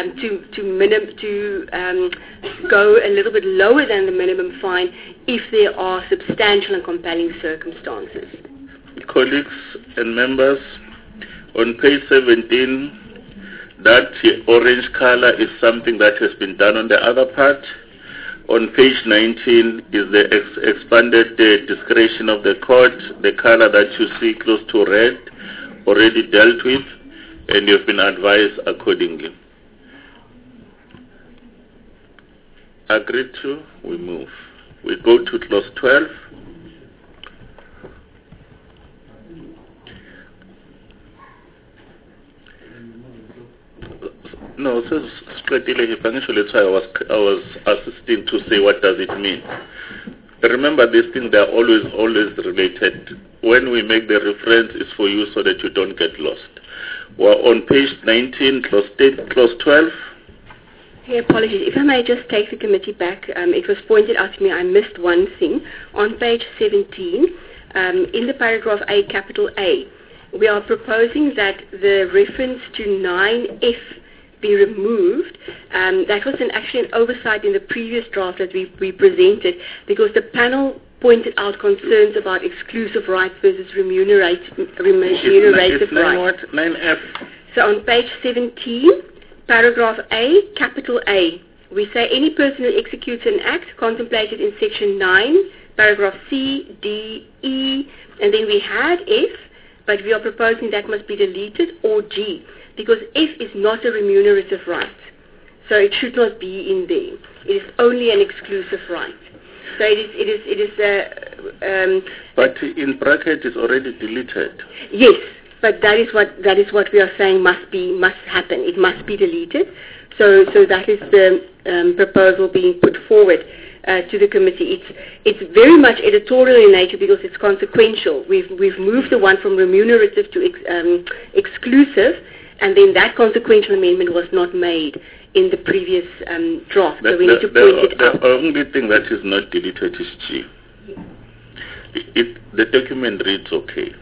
to go a little bit lower than the minimum fine if there are substantial and compelling circumstances. Colleagues and members, on page 17, that orange color is something that has been done on the other part. On page 19 is the expanded discretion of the court, the color that you see close to red, already dealt with, and you've been advised accordingly. Agreed to? We move. We go to clause 12. No, so actually that's why I was assisting to say what does it mean. Remember, these things, they are always related. When we make the reference, it's for you so that you don't get lost. Well, on page 19, clause 12. Hey, apologies. If I may just take the committee back, it was pointed out to me I missed one thing. On page 17, in the paragraph A, capital A, we are proposing that the reference to 9F be removed. That was actually an oversight in the previous draft that we presented, because the panel pointed out concerns about exclusive rights versus remunerative rights. 9F. So on page 17, paragraph A, capital A, we say any person who executes an act contemplated in section 9, paragraph C, D, E, and then we had F, but we are proposing that must be deleted, or G, because F is not a remunerative right. So it should not be in there. It is only an exclusive right. So but in bracket it's already deleted. Yes, but that is what we are saying must happen. It must be deleted. So that is the proposal being put forward to the committee. It's very much editorial in nature because it's consequential. We've moved the one from remunerative to exclusive, and then that consequential amendment was not made in the previous draft. So we need to point it out. The only thing that is not deleted is G. The document reads okay.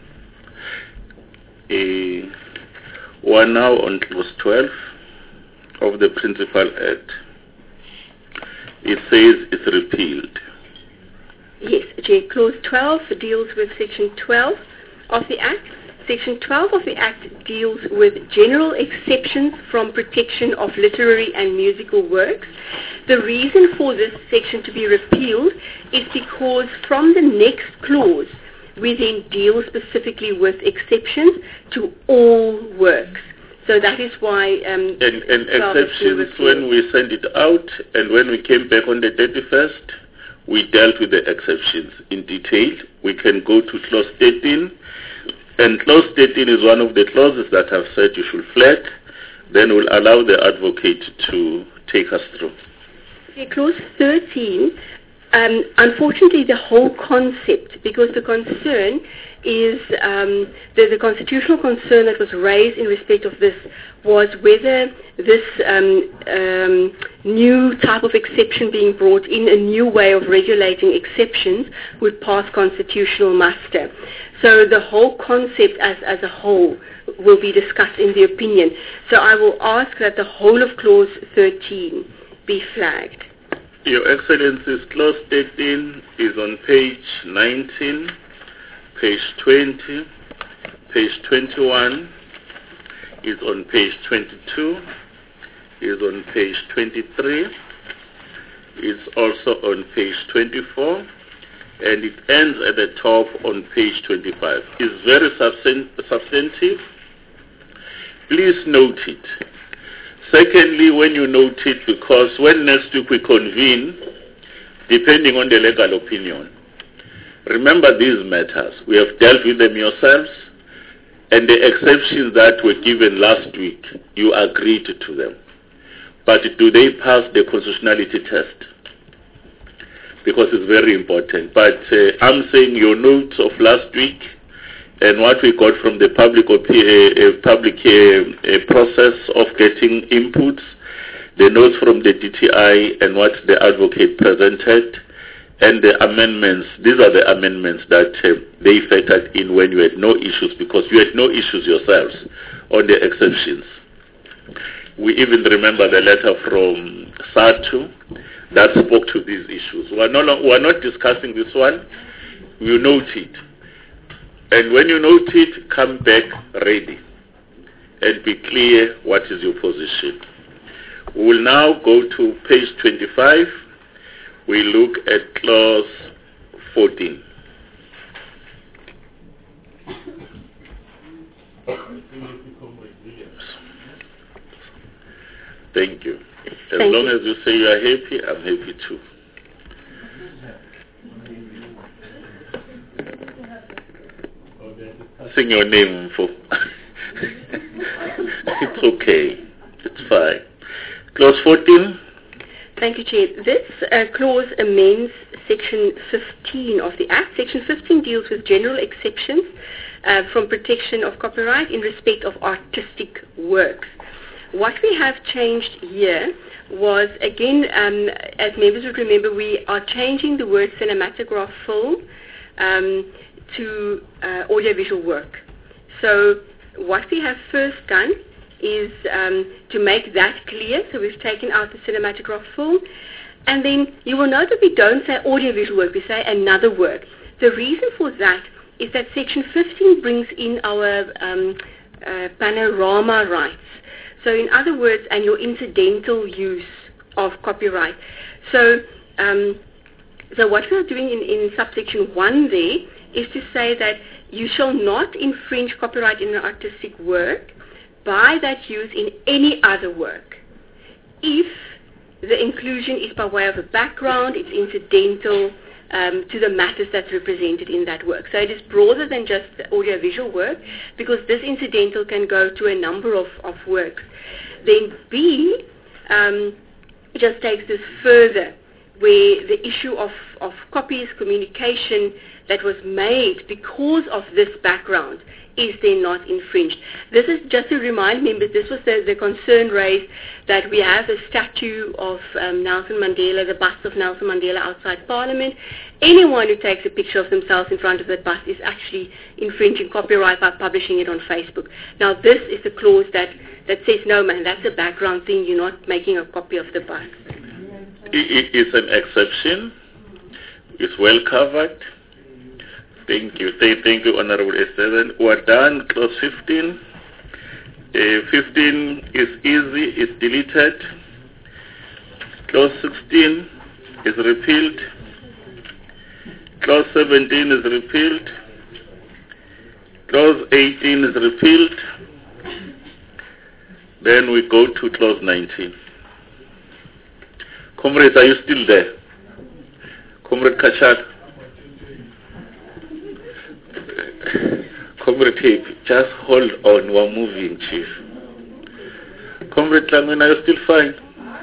We're now on clause 12 of the Principal Act. It says it's repealed. Yes, J. Clause 12 deals with Section 12 of the Act. Section 12 of the Act deals with general exceptions from protection of literary and musical works. The reason for this section to be repealed is because from the next clause, we then deal specifically with exceptions to all works. So that is why... and exceptions, when we sent it out and when we came back on the 31st, we dealt with the exceptions in detail. We can go to clause 13. And clause 13 is one of the clauses that I've said you should flag. Then we'll allow the advocate to take us through. Clause 13, unfortunately the whole concept, because the concern is, the constitutional concern that was raised in respect of this was whether this new type of exception being brought in, a new way of regulating exceptions, would pass constitutional muster. So the whole concept as a whole will be discussed in the opinion. So I will ask that the whole of Clause 13 be flagged. Your Excellencies, Clause 13 is on page 19, page 20, page 21, is on page 22, is on page 23, is also on page 24, and it ends at the top on page 25. It's very substantive. Please note it. Secondly, when you note it, because when next week we convene, depending on the legal opinion, remember these matters. We have dealt with them yourselves, and the exceptions that were given last week, you agreed to them. But do they pass the constitutionality test? Because it's very important. But I'm saying your notes of last week and what we got from the public process of getting inputs, the notes from the DTI and what the advocate presented, and the amendments. These are the amendments that they factored in when you had no issues, because you had no issues yourselves on the exceptions. We even remember the letter from SATU that spoke to these issues. We are not discussing this one. You note it. And when you note it, come back ready and be clear what is your position. We will now go to page 25. We look at clause 14. Thank you. As long as you say you are happy, I'm happy too. Sing your name for. It's okay. It's fine. Clause 14. Thank you, Chair. This clause amends Section 15 of the Act. Section 15 deals with general exceptions from protection of copyright in respect of artistic works. What we have changed here was, again, as members would remember, we are changing the word cinematograph film to audiovisual work. So what we have first done is to make that clear. So we've taken out the cinematograph film. And then you will note that we don't say audiovisual work, we say another work. The reason for that is that Section 15 brings in our panorama rights. So in other words, and your incidental use of copyright. So what we are doing in subsection 1 there is to say that you shall not infringe copyright in an artistic work by that use in any other work if the inclusion is by way of a background, it's incidental to the matters that's represented in that work. So it is broader than just the audiovisual work, because this incidental can go to a number of works. Then B just takes this further, where the issue of copies, communication that was made because of this background is then not infringed. This is just to remind members, this was the concern raised that we have a statue of Nelson Mandela, the bust of Nelson Mandela outside Parliament. Anyone who takes a picture of themselves in front of that bust is actually infringing copyright by publishing it on Facebook. Now this is the clause that says, no man, that's a background thing, you're not making a copy of the bust. It's an exception. It's well covered. Thank you. Thank you, Honorable S7. We're done. Clause 15. 15 is easy. It's deleted. Clause 16 is repealed. Clause 17 is repealed. Clause 18 is repealed. Then we go to clause 19. Comrades, are you still there? Comrade Kachar? Comrade Tape, just hold on, we're moving, Chief. Comrade Langwin, are you still fine?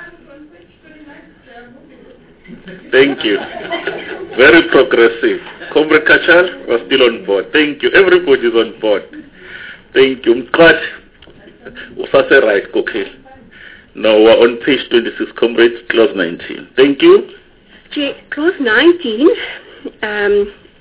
Thank you. Very progressive. Comrade Kachar, we're still on board. Thank you. Everybody's on board. Thank you. Mqat, usase right, okay. Now we're on page 26, Comrades, clause 19. Thank you. Clause 19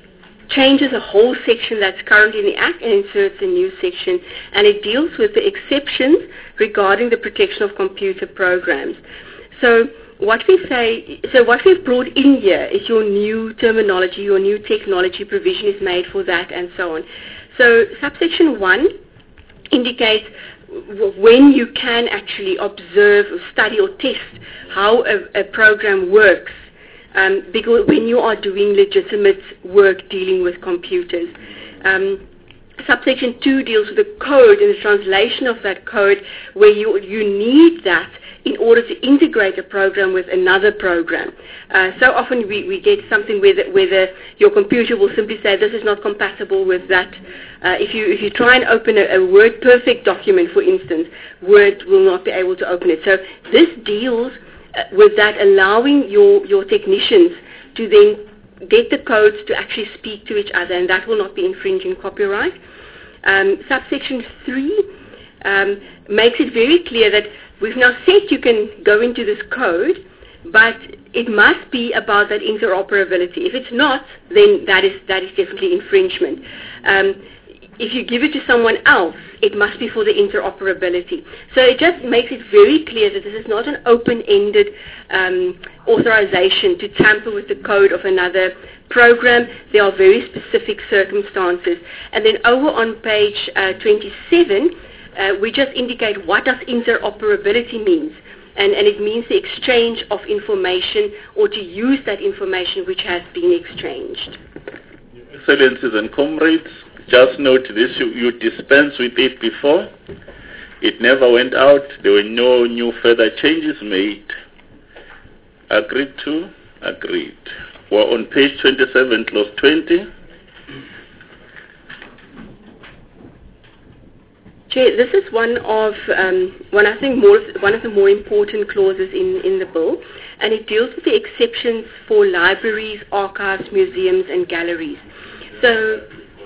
changes a whole section that's currently in the Act and inserts a new section, and it deals with the exceptions regarding the protection of computer programs. So what we've brought in here is your new terminology, your new technology provision is made for that, and so on. So subsection 1 indicates when you can actually observe, or study, or test how a program works, because when you are doing legitimate work dealing with computers. Subsection 2 deals with the code and the translation of that code, where you need that in order to integrate a program with another program. So often we get something where your computer will simply say this is not compatible with that. If you try and open a WordPerfect document, for instance, Word will not be able to open it. So this deals with that, allowing your technicians to then get the codes to actually speak to each other, and that will not be infringing copyright. Subsection 3 makes it very clear that we've now said you can go into this code, but it must be about that interoperability. If it's not, then that is definitely infringement. If you give it to someone else, it must be for the interoperability. So it just makes it very clear that this is not an open-ended authorization to tamper with the code of another program. There are very specific circumstances. And then over on page 27, we just indicate what does interoperability means. And it means the exchange of information, or to use that information which has been exchanged. Excellencies and comrades, just note this, you dispensed with it before. It never went out. There were no new further changes made. Agreed to? Agreed. We're on page 27, clause 20. Chair, this is one of the more important clauses in the bill, and it deals with the exceptions for libraries, archives, museums, and galleries. So,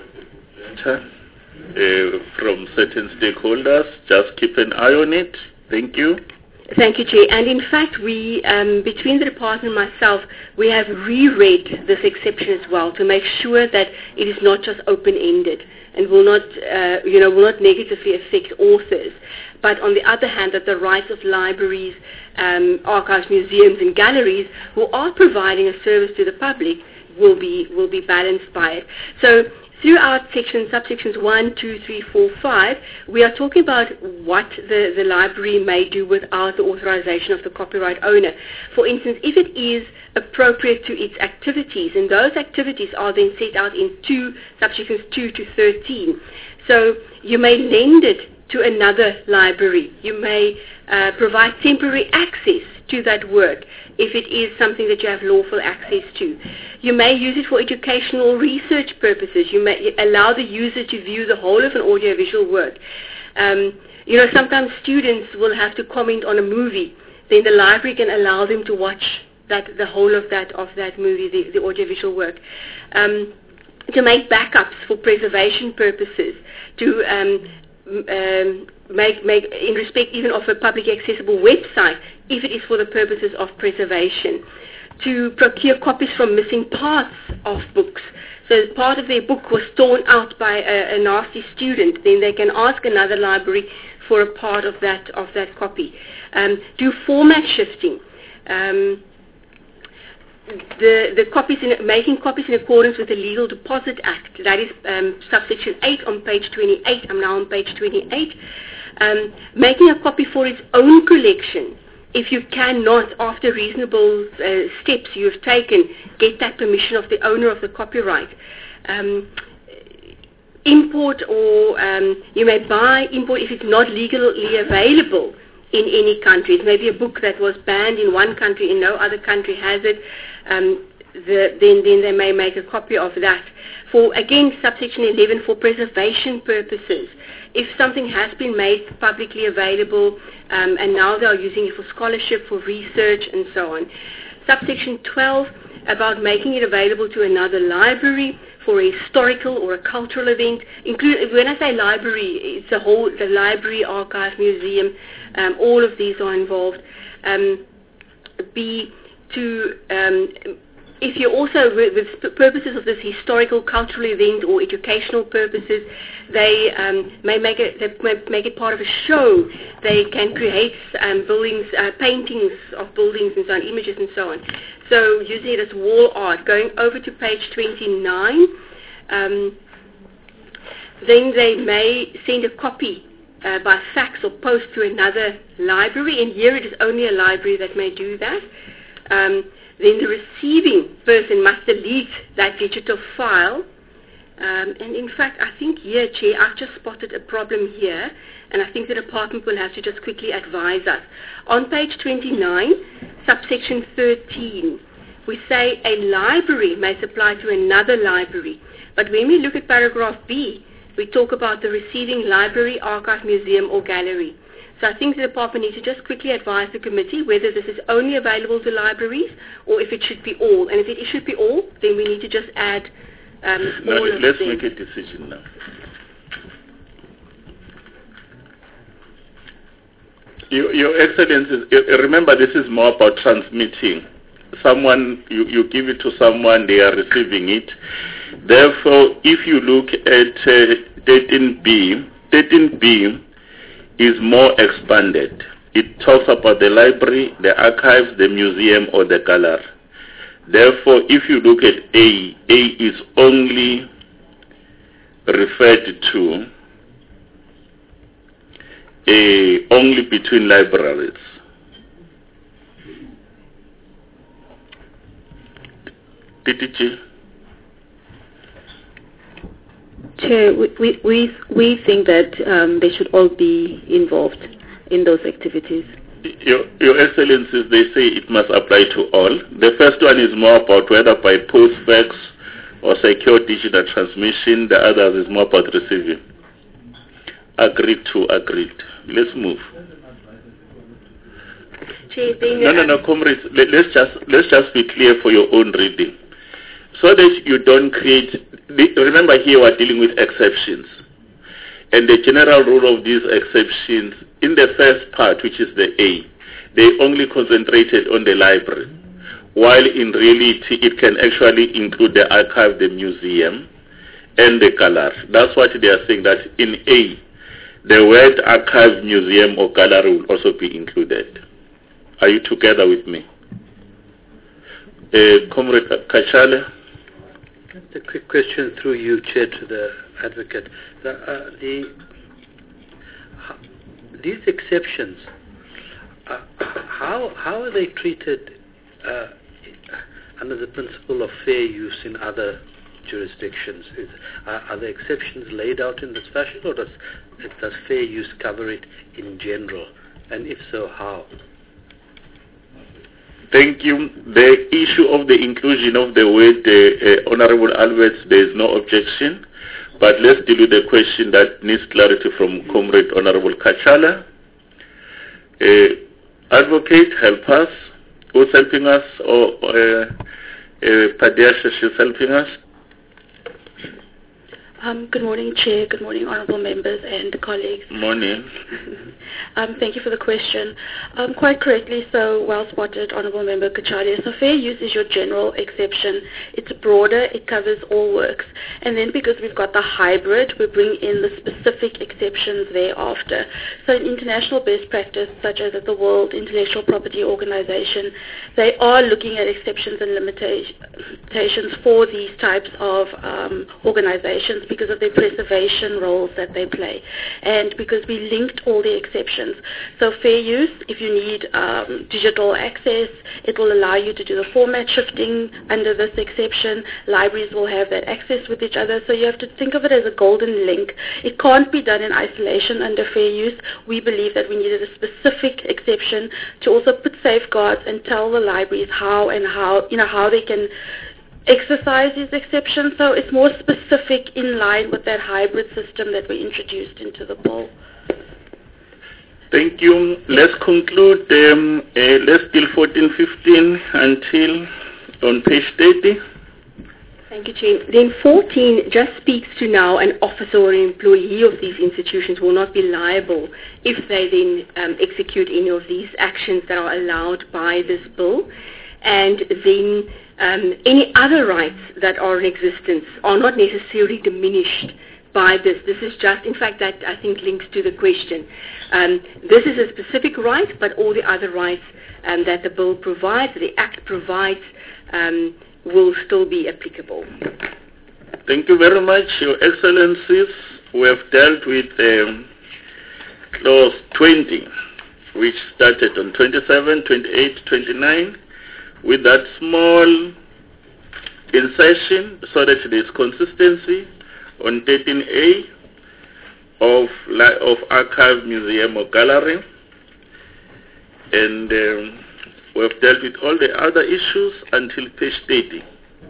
from certain stakeholders, just keep an eye on it. Thank you. Thank you, Chair. And in fact, we, between the department and myself, we have reread this exception as well to make sure that it is not just open-ended and will not negatively affect authors. But on the other hand, that the rights of libraries, archives, museums, and galleries who are providing a service to the public will be balanced by it. So throughout subsections 1, 2, 3, 4, 5, we are talking about what the library may do without the authorization of the copyright owner. For instance, if it is appropriate to its activities, and those activities are then set out in subsections 2 to 13. So you may lend it to another library. You may provide temporary access to that work if it is something that you have lawful access to. You may use it for educational research purposes. You may allow the user to view the whole of an audiovisual work. Sometimes students will have to comment on a movie. Then the library can allow them to watch the whole of that movie, the audiovisual work. To make backups for preservation purposes, to make in respect even of a public accessible website, if it is for the purposes of preservation, to procure copies from missing parts of books. So part of their book was torn out by a nasty student, then they can ask another library for a part of that copy. Do format shifting. The copies making copies in accordance with the Legal Deposit Act. That is subsection 8 on page 28. I'm now on page 28. Making a copy for its own collection. If you cannot, after reasonable steps you have taken, get that permission of the owner of the copyright. Import, or you may buy, import if it's not legally available in any country. It may be a book that was banned in one country and no other country has it. Then they may make a copy of that. For, again, subsection 11, for preservation purposes. If something has been made publicly available and now they are using it for scholarship, for research, and so on. Subsection 12, about making it available to another library for a historical or a cultural event. When I say library, it's the library, archive, museum, all of these are involved. B, to if you also, with purposes of this historical, cultural event or educational purposes, they may make it part of a show. They can create buildings, paintings of buildings and so on, images and so on. So using it as wall art. Going over to page 29, then they may send a copy by fax or post to another library, and here it is only a library that may do that. Then the receiving person must delete that digital file. And in fact, I think here, Chair, I've just spotted a problem here, and I think the department will have to just quickly advise us. On page 29, subsection 13, we say a library may supply to another library. But when we look at paragraph B, we talk about the receiving library, archive, museum, or gallery. So I think the department needs to just quickly advise the committee whether this is only available to libraries or if it should be all. And if it should be all, then we need to just add all of let's them. make a decision now. Your Excellencies, remember this is more about transmitting. Someone, you give it to someone, they are receiving it. Therefore, if you look at 13B, 13B is more expanded. It talks about the library, the archives, the museum, or the gallery. Therefore, if you look at A is only referred to only between libraries. DTG? Chair, we think that they should all be involved in those activities. Your Excellencies, they say it must apply to all. The first one is more about whether by post, fax, or secure digital transmission. The others is more about receiving. Agreed to agreed. Let's move. No, comrades. Let's just be clear for your own reading, so that you don't create. Remember, here we are dealing with exceptions, and the general rule of these exceptions in the first part, which is the A, they only concentrated on the library, while in reality it can actually include the archive, the museum, and the gallery. That's what they are saying, that in A, the word archive, museum, or gallery will also be included. Are you together with me? Comrade Kachale? A quick question through you, Chair, to the advocate. These exceptions, how are they treated under the principle of fair use in other jurisdictions? Are the exceptions laid out in this fashion, or does fair use cover it in general? And if so, how? Thank you. The issue of the inclusion of the word Honorable Alberts, there is no objection. But let's deal with the question that needs clarity from Comrade Honorable Kachala. Advocate, help us. Who's helping us? Or Padesha, she's helping us. Good morning, Chair. Good morning, honourable members and colleagues. Morning. Thank you for the question. Quite correctly, so well spotted, honourable member Kachalia. So fair use is your general exception. It's broader. It covers all works. And then because we've got the hybrid, we bring in the specific exceptions thereafter. So in international best practice, such as at the World Intellectual Property Organization, they are looking at exceptions and limitations for these types of organizations, because of their preservation roles that they play, and because we linked all the exceptions. So fair use, if you need digital access, it will allow you to do the format shifting under this exception. Libraries will have that access with each other, so you have to think of it as a golden link. It can't be done in isolation under fair use. We believe that we needed a specific exception to also put safeguards and tell the libraries how they can exercise these exceptions, so it's more specific in line with that hybrid system that we introduced into the bill. Thank you. Let's conclude. Let's deal 14-15 until on page 30. Thank you, Chair. Then 14 just speaks to now an officer or an employee of these institutions will not be liable if they then execute any of these actions that are allowed by this bill. And then any other rights that are in existence are not necessarily diminished by this. This is just, in fact, that I think links to the question. This is a specific right, but all the other rights that the bill provides, the Act provides, will still be applicable. Thank you very much, Your Excellencies. We have dealt with Clause 20, which started on 27, 28, 29, with that small insertion so that there is consistency on 13A of archive, museum or gallery. And we have dealt with all the other issues until page 30.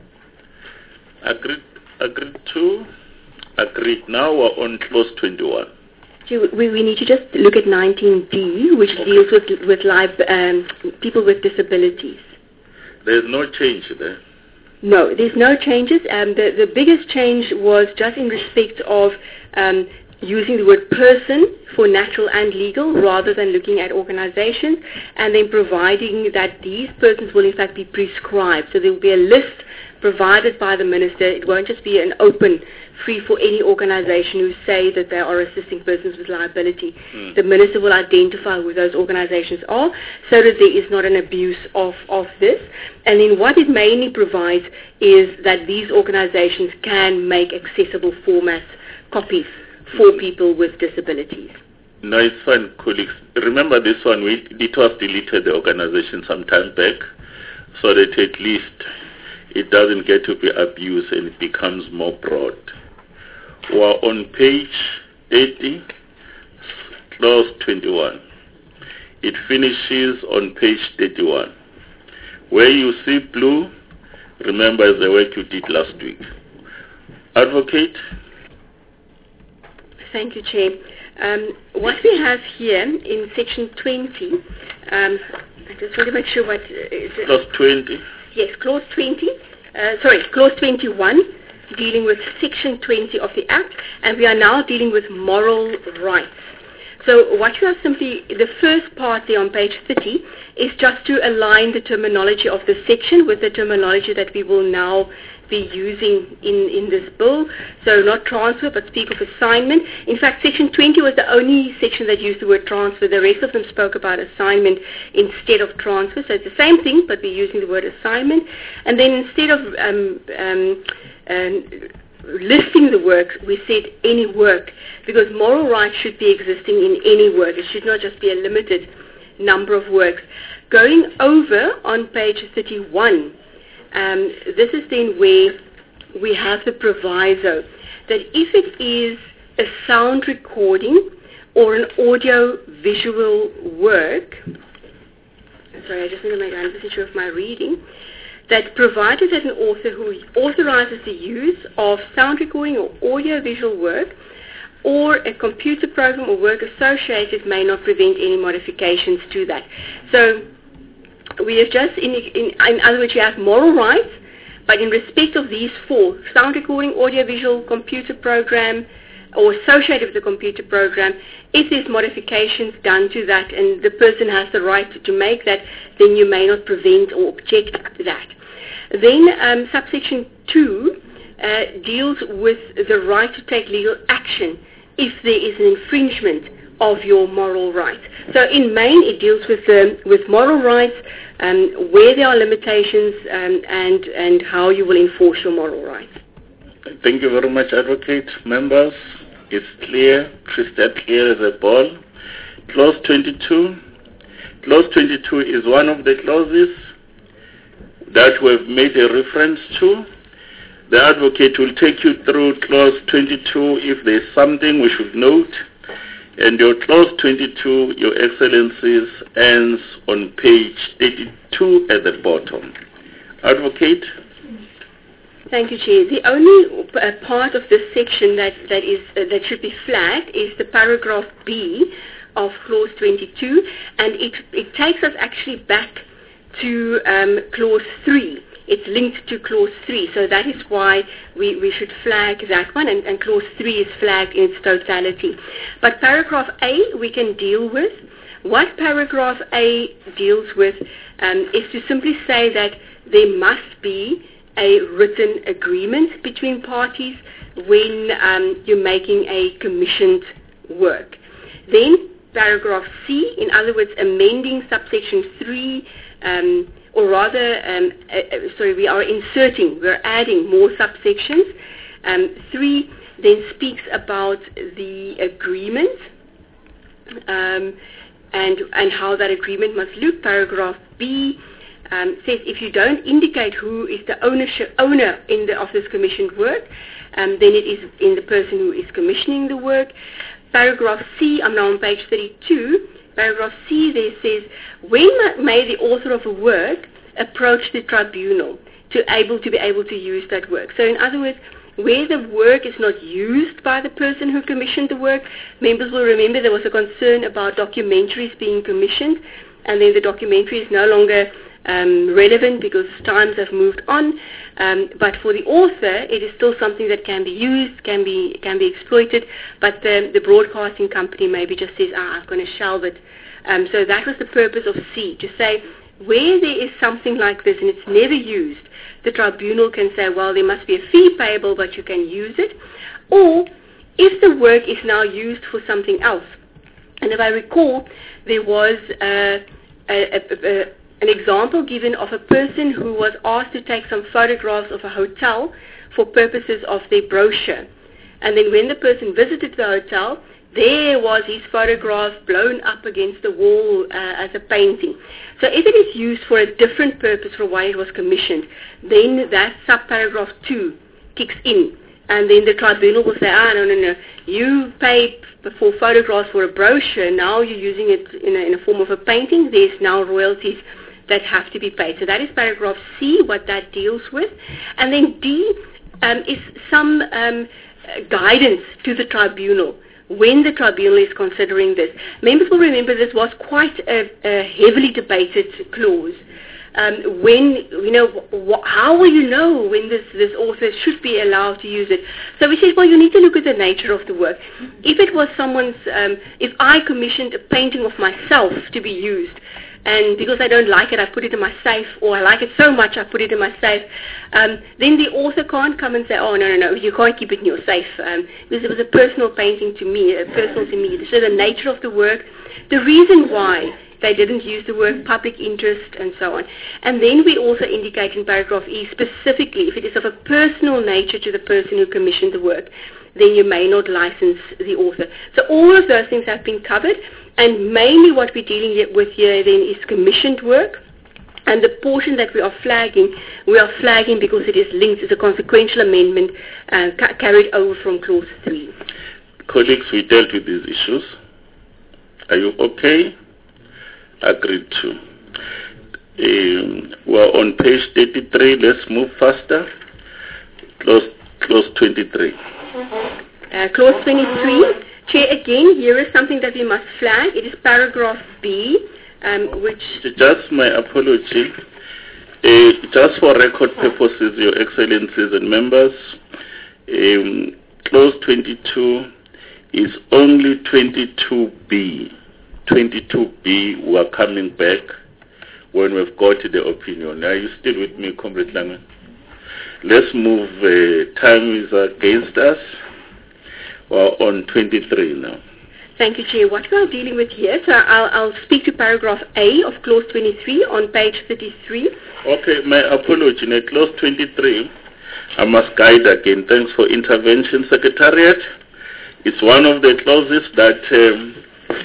Agreed to? Agreed. Now we're on clause 21. We need to just look at 19D, which deals with people with disabilities. There's no change there. No, there's no changes. The biggest change was just in respect of using the word person for natural and legal rather than looking at organizations, and then providing that these persons will in fact be prescribed. So there will be a list provided by the minister. It won't just be an open, free for any organization who say that they are assisting persons with liability. The minister will identify who those organizations are so that there is not an abuse of this. And then what it mainly provides is that these organizations can make accessible formats, copies for people with disabilities. No, it's fine, colleagues. Remember this one, it was deleted, the organization, some time back, so that at least it doesn't get to be abused and it becomes more broad. We're on page 80, clause 21. It finishes on page 31. Where you see blue, remember is the work you did last week. Advocate? Thank you, Chair. What we have here in section 20, I just want to make sure what... Clause 20? Yes, clause 20. Clause 21, dealing with section 20 of the Act, and we are now dealing with moral rights. So what you have simply, the first part there on page 30 is just to align the terminology of the section with the terminology that we will now be using in this bill. So not transfer, but speak of assignment. In fact, section 20 was the only section that used the word transfer. The rest of them spoke about assignment instead of transfer. So it's the same thing, but we're using the word assignment. And then instead of listing the work, we said any work, because moral rights should be existing in any work. It should not just be a limited number of works. Going over on page 31, this is then where we have the proviso that if it is a sound recording or an audio-visual work, sorry, I just need to make 100% sure of my reading, that provided that an author who authorizes the use of sound recording or audio-visual work or a computer program or work associated may not prevent any modifications to that. So we have just, in other words, you have moral rights, but in respect of these four, sound recording, audio-visual, computer program, or associated with the computer program, if there's modifications done to that and the person has the right to make that, then you may not prevent or object to that. Then subsection 2 deals with the right to take legal action if there is an infringement of your moral rights. So in main, it deals with moral rights, where there are limitations, and how you will enforce your moral rights. Thank you very much, Advocate. Members, it's clear, crystal clear as a ball. Clause 22. Clause 22 is one of the clauses that we've made a reference to. The Advocate will take you through Clause 22 if there's something we should note. And your Clause 22, Your Excellencies, ends on page 82 at the bottom. Advocate? Thank you, Chair. The only part of this section that should be flagged is the paragraph B of Clause 22, and it takes us actually back to Clause 3. It's linked to Clause 3, so that is why we should flag that one, and Clause 3 is flagged in its totality. But paragraph A we can deal with. What paragraph A deals with is to simply say that there must be a written agreement between parties when you're making a commissioned work. Then paragraph C, in other words, amending subsection 3, we're adding more subsections. 3 then speaks about the agreement and how that agreement must look. Paragraph B says if you don't indicate who is the owner of this commissioned work, then it is in the person who is commissioning the work. Paragraph C, I'm now on page 32. Paragraph C there says, when may the author of a work approach the tribunal to be able to use that work? So in other words, where the work is not used by the person who commissioned the work, members will remember there was a concern about documentaries being commissioned, and then the documentary is no longer relevant because times have moved on. But for the author, it is still something that can be used, can be exploited, but the broadcasting company maybe just says, I'm going to shelve it. So that was the purpose of C, to say where there is something like this and it's never used, the tribunal can say, well, there must be a fee payable, but you can use it. Or if the work is now used for something else. And if I recall, there was an example given of a person who was asked to take some photographs of a hotel for purposes of their brochure. And then when the person visited the hotel, there was his photograph blown up against the wall as a painting. So if it is used for a different purpose for why it was commissioned, then that subparagraph 2 kicks in. And then the tribunal will say, no, you paid for photographs for a brochure, now you're using it in a form of a painting, there's now royalties that have to be paid. So that is paragraph C, what that deals with. And then D is some guidance to the tribunal when the tribunal is considering this. Members will remember this was quite a heavily debated clause. How will you know when this author should be allowed to use it? So we said, well, you need to look at the nature of the work. If it was someone's, if I commissioned a painting of myself to be used, and because I don't like it, I put it in my safe, or I like it so much, I put it in my safe, then the author can't come and say, oh, no, you can't keep it in your safe, because it was a personal painting to me, personal to me. So the nature of the work, the reason why they didn't use the word public interest, and so on. And then we also indicate in paragraph E specifically, if it is of a personal nature to the person who commissioned the work, then you may not license the author. So all of those things have been covered, and mainly what we're dealing with here then is commissioned work. And the portion that we are flagging because it is linked, it's a consequential amendment carried over from clause 3. Colleagues, we dealt with these issues. Are you okay? Agreed to. We're on page 33. Let's move faster. Clause 23. Clause 23. Chair, again, here is something that we must flag. It is paragraph B, which... Just my apology. Just for record purposes, Your Excellencies and members, clause 22 is only 22B. 22B, we are coming back when we've got the opinion. Are you still with me, Comrade Lange? Let's move. Time is against us. We're on 23 now. Thank you, Chair. What we are dealing with here, so I'll speak to paragraph A of clause 23 on page 33. Okay, my apology. In clause 23, I must guide again. Thanks for intervention, Secretariat. It's one of the clauses that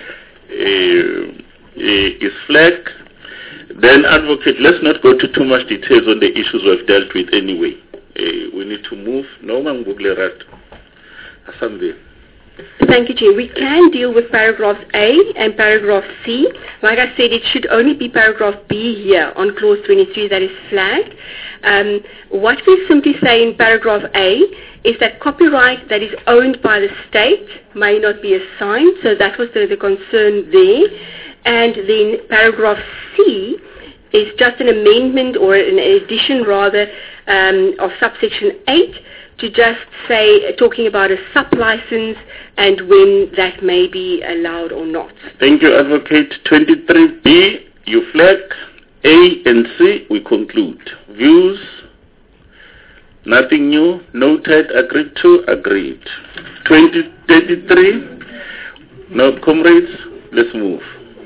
is flagged. Then, Advocate, let's not go to too much details on the issues we've dealt with anyway. We need to move. Norman Buglerat. Assembly. Thank you, Chair. We can deal with paragraphs A and paragraph C. Like I said, it should only be paragraph B here on clause 23 that is flagged. What we simply say in paragraph A is that copyright that is owned by the state may not be assigned, so that was the concern there. And then paragraph C is just an amendment or an addition rather of subsection 8 to just say, talking about a sub-license and when that may be allowed or not. Thank you, Advocate. 23B, you flag. A and C, we conclude. Views, nothing new, noted, agreed to, agreed. 2033, no, comrades, let's move.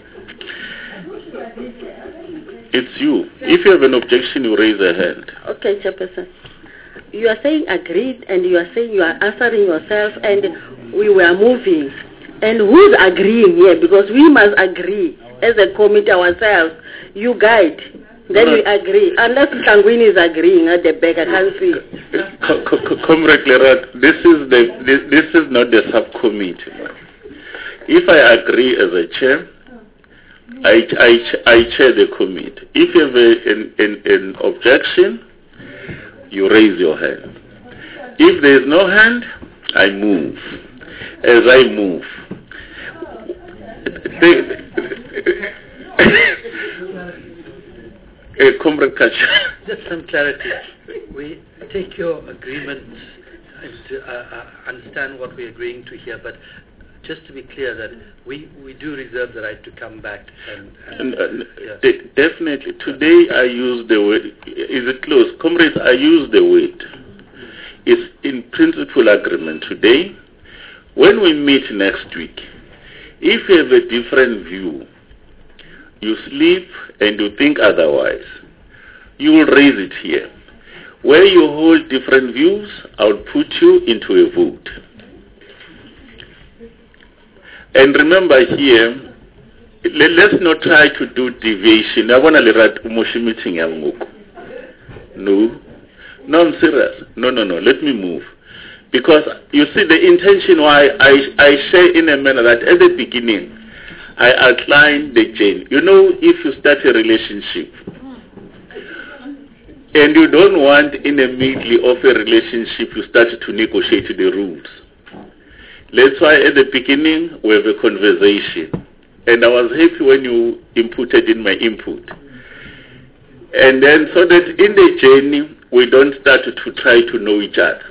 It's you. If you have an objection, you raise a hand. Okay, Chairperson. You are saying agreed, and you are saying you are answering yourself, and we were moving. And who's agreeing here? Because we must agree as a committee ourselves. You guide, then we agree. Unless Sangwini is agreeing at the back, I can't see. Comrade Lerat, this is not the subcommittee. If I agree as a chair, I chair the committee. If you have an objection, you raise your hand. If there is no hand, I move. As I move, Comrade Kacha. Just some clarity. We take your agreement and understand what we're agreeing to here, but just to be clear that we do reserve the right to come back definitely. Today I use the word, is it close? Comrades, I use the word. It's in principle agreement today. When we meet next week, if you have a different view, you sleep and you think otherwise, you will raise it here. Where you hold different views, I'll put you into a vote. And remember here, let's not try to do deviation. No. No, I'm serious. No, let me move. Because you see the intention why I say in a manner that at the beginning, I outline the chain. You know, if you start a relationship, and you don't want in the middle of a relationship, you start to negotiate the rules. That's why at the beginning, we have a conversation. And I was happy when you inputted in my input. And then so that in the journey, we don't start to try to know each other.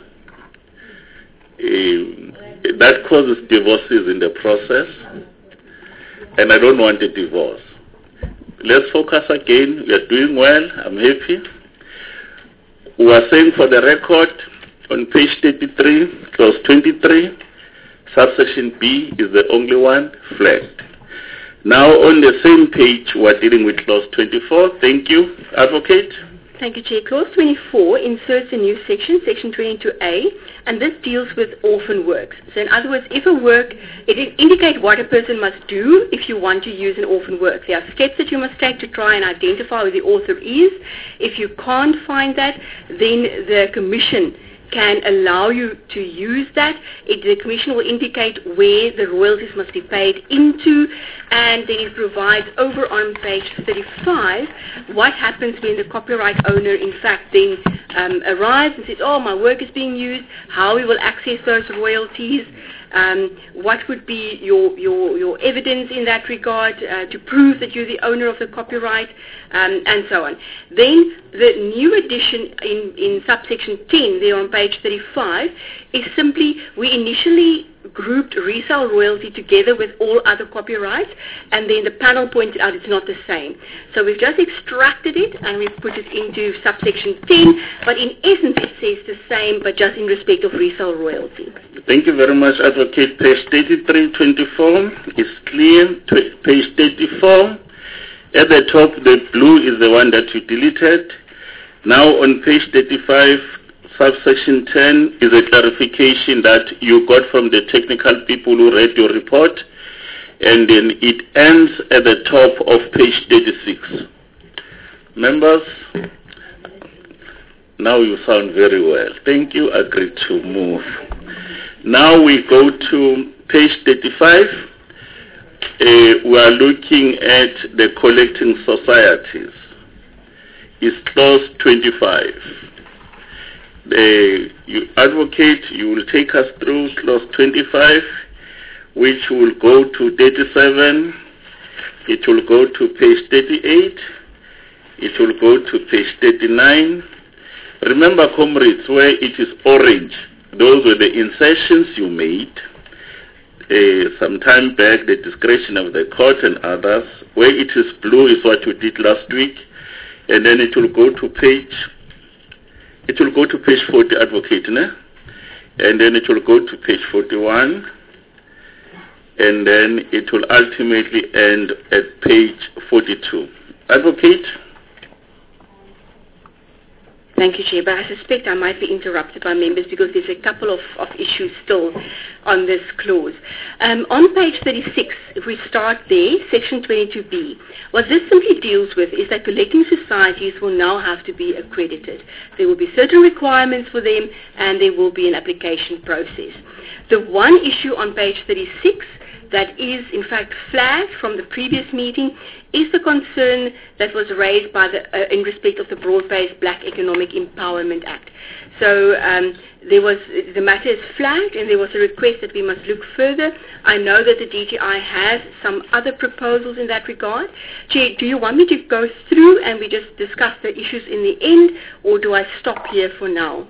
That causes divorces in the process. And I don't want a divorce. Let's focus again. We are doing well. I'm happy. We are saying for the record, on page 33, clause 23, subsection B is the only one flagged. Now on the same page, we're dealing with clause 24. Thank you, Advocate. Thank you, Chair. Clause 24 inserts a new section, section 22A, and this deals with orphan works. So in other words, if a work, it indicates what a person must do if you want to use an orphan work. There are steps that you must take to try and identify who the author is. If you can't find that, then the Commission can allow you to use that. The Commission will indicate where the royalties must be paid into, and then it provides over on page 35 what happens when the copyright owner in fact then arrives and says, oh, my work is being used, how we will access those royalties, what would be your evidence in that regard to prove that you're the owner of the copyright, and so on. Then the new addition in subsection 10 there on page 35 is simply, we initially grouped resale royalty together with all other copyrights, and then the panel pointed out it's not the same. So we've just extracted it and we've put it into subsection 10, but in essence it says the same, but just in respect of resale royalty. Thank you very much, Advocate. Page 3324 is clear. Page 34, at the top, the blue is the one that you deleted. Now on page 35, subsection 10 is a clarification that you got from the technical people who read your report, and then it ends at the top of page 36. Members, now you sound very well. Thank you. Agreed to move. Now we go to page 35. We are looking at the collecting societies. It's clause 25. Advocate, you will take us through clause 25, which will go to 37, it will go to page 38, it will go to page 39. Remember, comrades, where it is orange, those were the insertions you made some time back, the discretion of the court and others. Where it is blue is what you did last week. and then it will go to page 40, advocate, ne? And then it will go to page 41, and then it will ultimately end at page 42. Advocate? Thank you, Chair, but I suspect I might be interrupted by members because there's a couple of issues still on this clause. On page 36, if we start there, section 22B, what this simply deals with is that collecting societies will now have to be accredited. There will be certain requirements for them and there will be an application process. The one issue on page 36 that is in fact flagged from the previous meeting is the concern that was raised by in respect of the Broad-Based Black Economic Empowerment Act. So the matter is flagged and there was a request that we must look further. I know that the DTI has some other proposals in that regard. Chair, do you want me to go through and we just discuss the issues in the end, or do I stop here for now?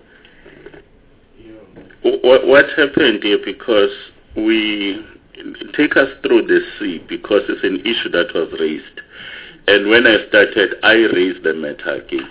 What happened here, because we take us through the C, because it's an issue that was raised. And when I started, I raised the matter again.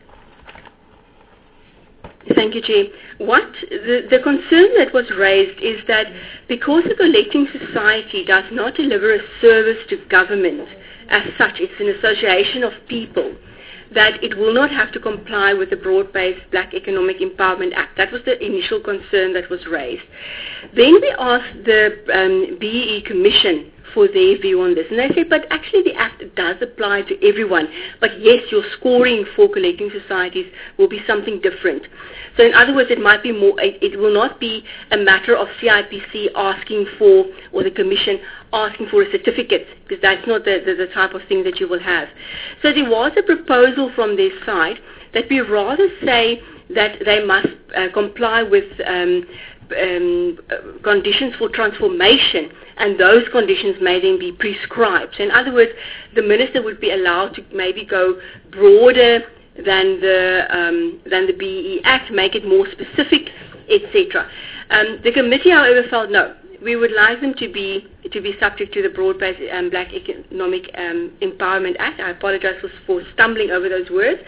Thank you, Chair. The concern that was raised is that because the collecting society does not deliver a service to government as such, it's an association of people, that it will not have to comply with the Broad-Based Black Economic Empowerment Act. That was the initial concern that was raised. Then we asked the BEE Commission for their view on this. And they said, but actually the Act does apply to everyone. But yes, your scoring for collecting societies will be something different. So in other words, it might be more, it will not be a matter of CIPC asking for, or the Commission asking for a certificate, because that's not the type of thing that you will have. So there was a proposal from their side that we rather say that they must comply with conditions for transformation, and those conditions may then be prescribed. So in other words, the minister would be allowed to maybe go broader than the BEE Act, make it more specific, etc. The committee, however, felt no. We would like them to be subject to the Broad-Based Black Economic Empowerment Act. I apologize for stumbling over those words.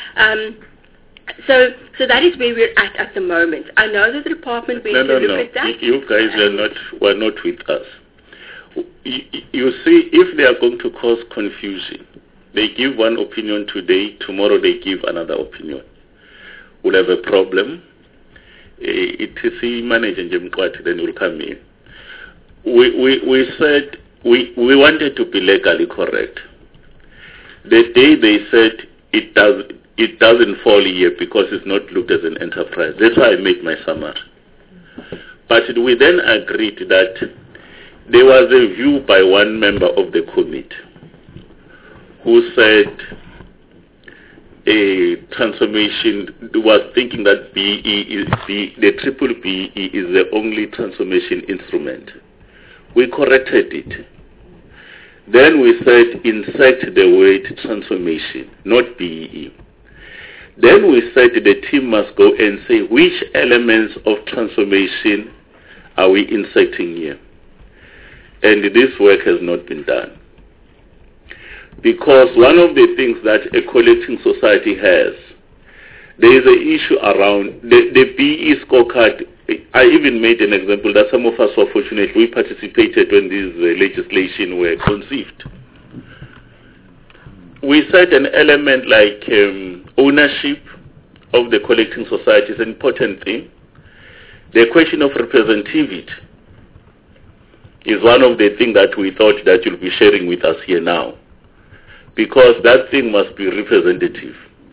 So that is where we're at the moment. I know that the department went to look at that. You guys were not with us. You see, if they are going to cause confusion, they give one opinion today, tomorrow they give another opinion. We'll have a problem. It is the manager, then will come in. We said we wanted to be legally correct. The day they said it doesn't fall here because it's not looked as an enterprise. That's why I made my summary. But we then agreed that there was a view by one member of the committee who said a transformation, was thinking that the triple BE is the only transformation instrument. We corrected it. Then we said insert the word transformation, not BEE. Then we said the team must go and say which elements of transformation are we inserting here. And this work has not been done. Because one of the things that a collecting society has, there is an issue around the BE scorecard. I even made an example that some of us were fortunate. We participated when these legislation were conceived. We said an element like ownership of the collecting society is an important thing. The question of representativity is one of the things that we thought that you'll be sharing with us here now, because that thing must be representative.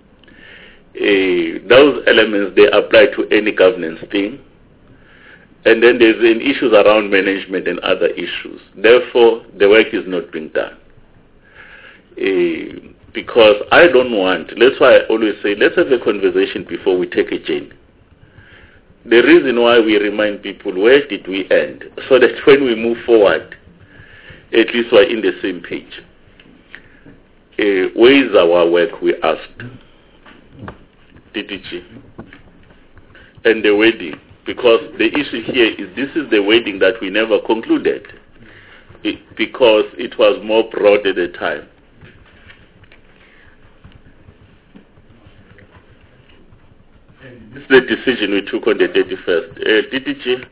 Those elements, they apply to any governance thing. And then there's issues around management and other issues. Therefore, the work is not being done. Because I don't want, that's why I always say, let's have a conversation before we take a journey. The reason why we remind people, where did we end? So that when we move forward, at least we're in the same page. Where is our work, we asked. DDG. And the wedding. Because the issue here is this is the wedding that we never concluded. Because it was more broad at the time. This is the decision we took on the 31st. DDG?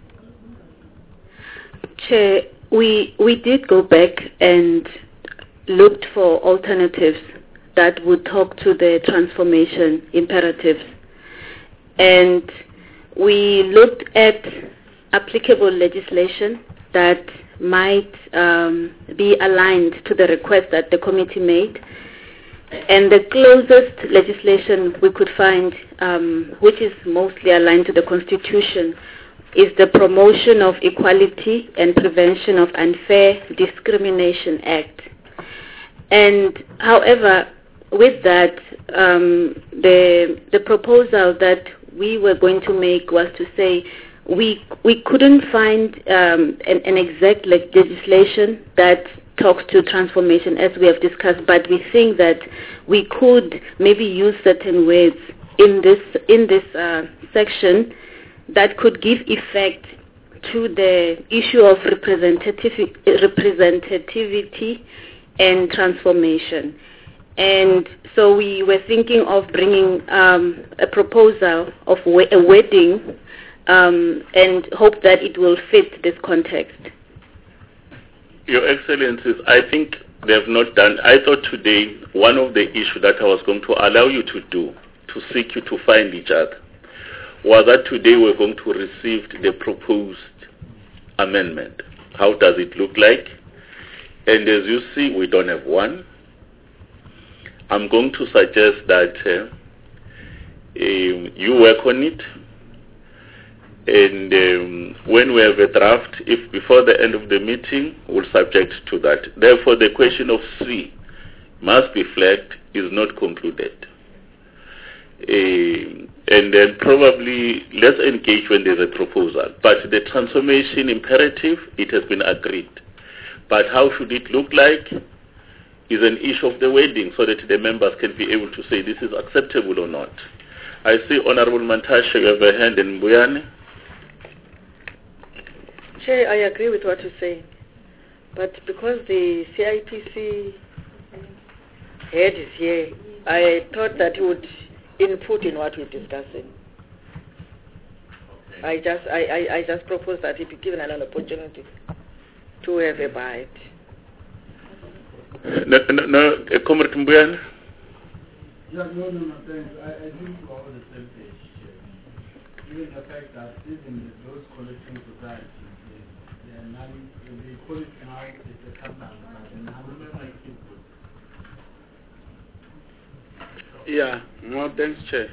Chair, we did go back and looked for alternatives that would talk to the transformation imperatives. And we looked at applicable legislation that might be aligned to the request that the committee made. And the closest legislation we could find, which is mostly aligned to the Constitution, is the Promotion of Equality and Prevention of Unfair Discrimination Act. And however, with that, the proposal that we were going to make was to say we couldn't find an exact legislation that talks to transformation as we have discussed, but we think that we could maybe use certain words in this section that could give effect to the issue of representativity and transformation. And so we were thinking of bringing a proposal of a wording and hope that it will fit this context. Your Excellencies, I think they have not done. I thought today one of the issues that I was going to allow you to do, to seek you to find each other, was that today we're going to receive the proposed amendment. How does it look like? And as you see, we don't have one. I'm going to suggest that you work on it, and when we have a draft, if before the end of the meeting, we'll subject to that. Therefore, the question of C must be flagged is not concluded. And then probably let's engage when there's a proposal. But the transformation imperative, it has been agreed. But how should it look like is an issue of the wording so that the members can be able to say this is acceptable or not. I see Honorable Mantashe, you have a hand in Mbuyane. Chair, I agree with what you're saying. But because the CIPC head is here, I thought that he would input in what we're discussing. I just propose that he be given an opportunity to have a bite. No, Comrade Mbuyane? No, thanks. I think we're all on the same page. Given the fact that even those collecting societies, they call it now, it's a company, Yeah, no, thanks, Chair.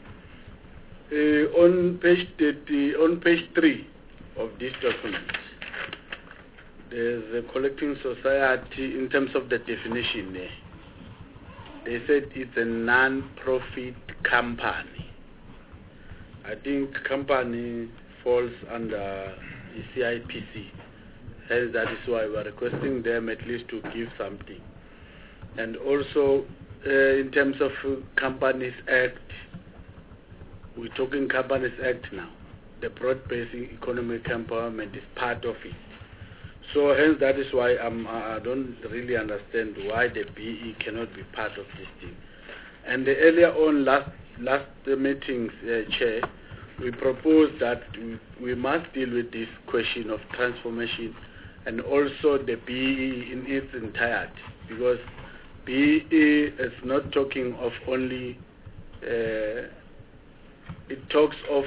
On page 3 of this document, there's a collecting society in terms of the definition there. They said it's a non-profit company. I think company falls under the CIPC. Hence, that is why we're requesting them at least to give something. And also, in terms of Companies Act, we're talking Companies Act now. The broad-based economic empowerment is part of it. So hence that is why I don't really understand why the BE cannot be part of this thing. And earlier on, last meetings, Chair, we proposed that we must deal with this question of transformation and also the BE in its entirety, because BE is not talking of only, it talks of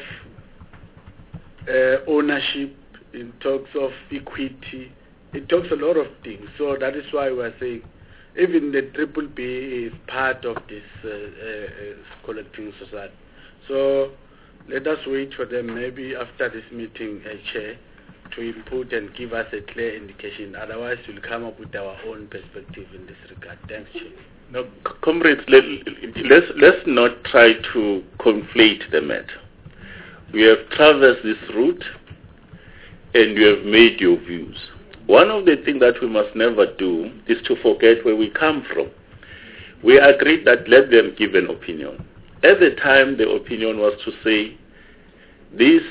ownership, it talks of equity, it talks a lot of things. So that is why we are saying even the Triple B is part of this collecting society. So let us wait for them maybe after this meeting, Chair, to input and give us a clear indication. Otherwise, we'll come up with our own perspective in this regard. Thanks, Chair. No, comrades, let's not try to conflate the matter. We have traversed this route and you have made your views. One of the things that we must never do is to forget where we come from. We agreed that let them give an opinion. At the time, the opinion was to say this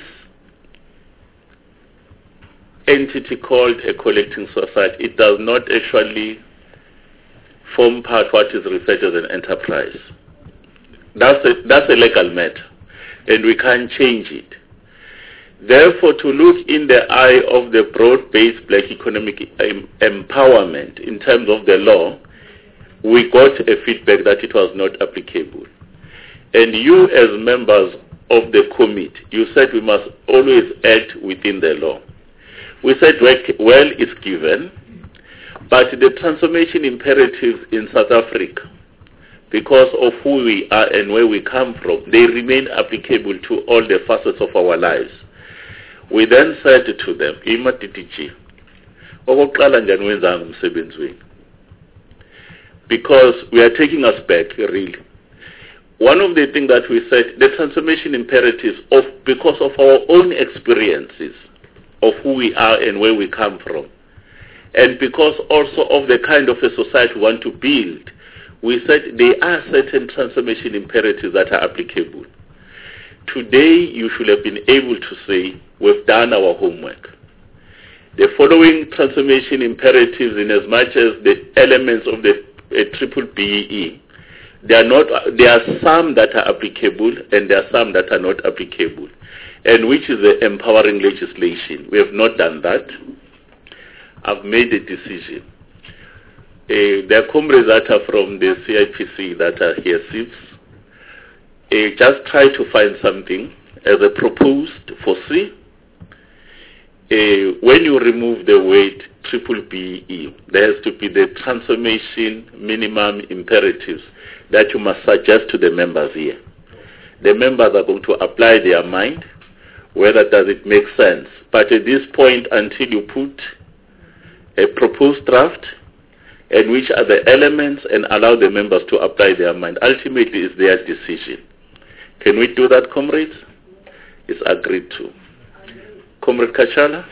entity called a collecting society, it does not actually form part of what is referred to as an enterprise. That's a legal matter. and we can't change it. Therefore, to look in the eye of the broad-based black economic empowerment in terms of the law, we got a feedback that it was not applicable. And you, as members of the committee, you said we must always act within the law. We said, well, it's given, but the transformation imperatives in South Africa, because of who we are and where we come from, they remain applicable to all the facets of our lives. We then said to them, because we are taking us back, really. One of the things that we said, the transformation imperatives, because of our own experiences of who we are and where we come from, and because also of the kind of a society we want to build, we said there are certain transformation imperatives that are applicable. Today, you should have been able to say, we've done our homework. The following transformation imperatives, in as much as the elements of the triple BEE, there are some that are applicable and there are some that are not applicable, and which is the empowering legislation. We have not done that. I've made a decision. There are comrades that are from the CIPC that are here, just try to find something as a proposed for C. When you remove the word triple BE, there has to be the transformation minimum imperatives that you must suggest to the members here. The members are going to apply their mind, whether does it make sense. But at this point, until you put a proposed draft, and which are the elements, and allow the members to apply their mind, ultimately it's their decision. Can we do that, comrades? It's agreed to. Comrade Kachala?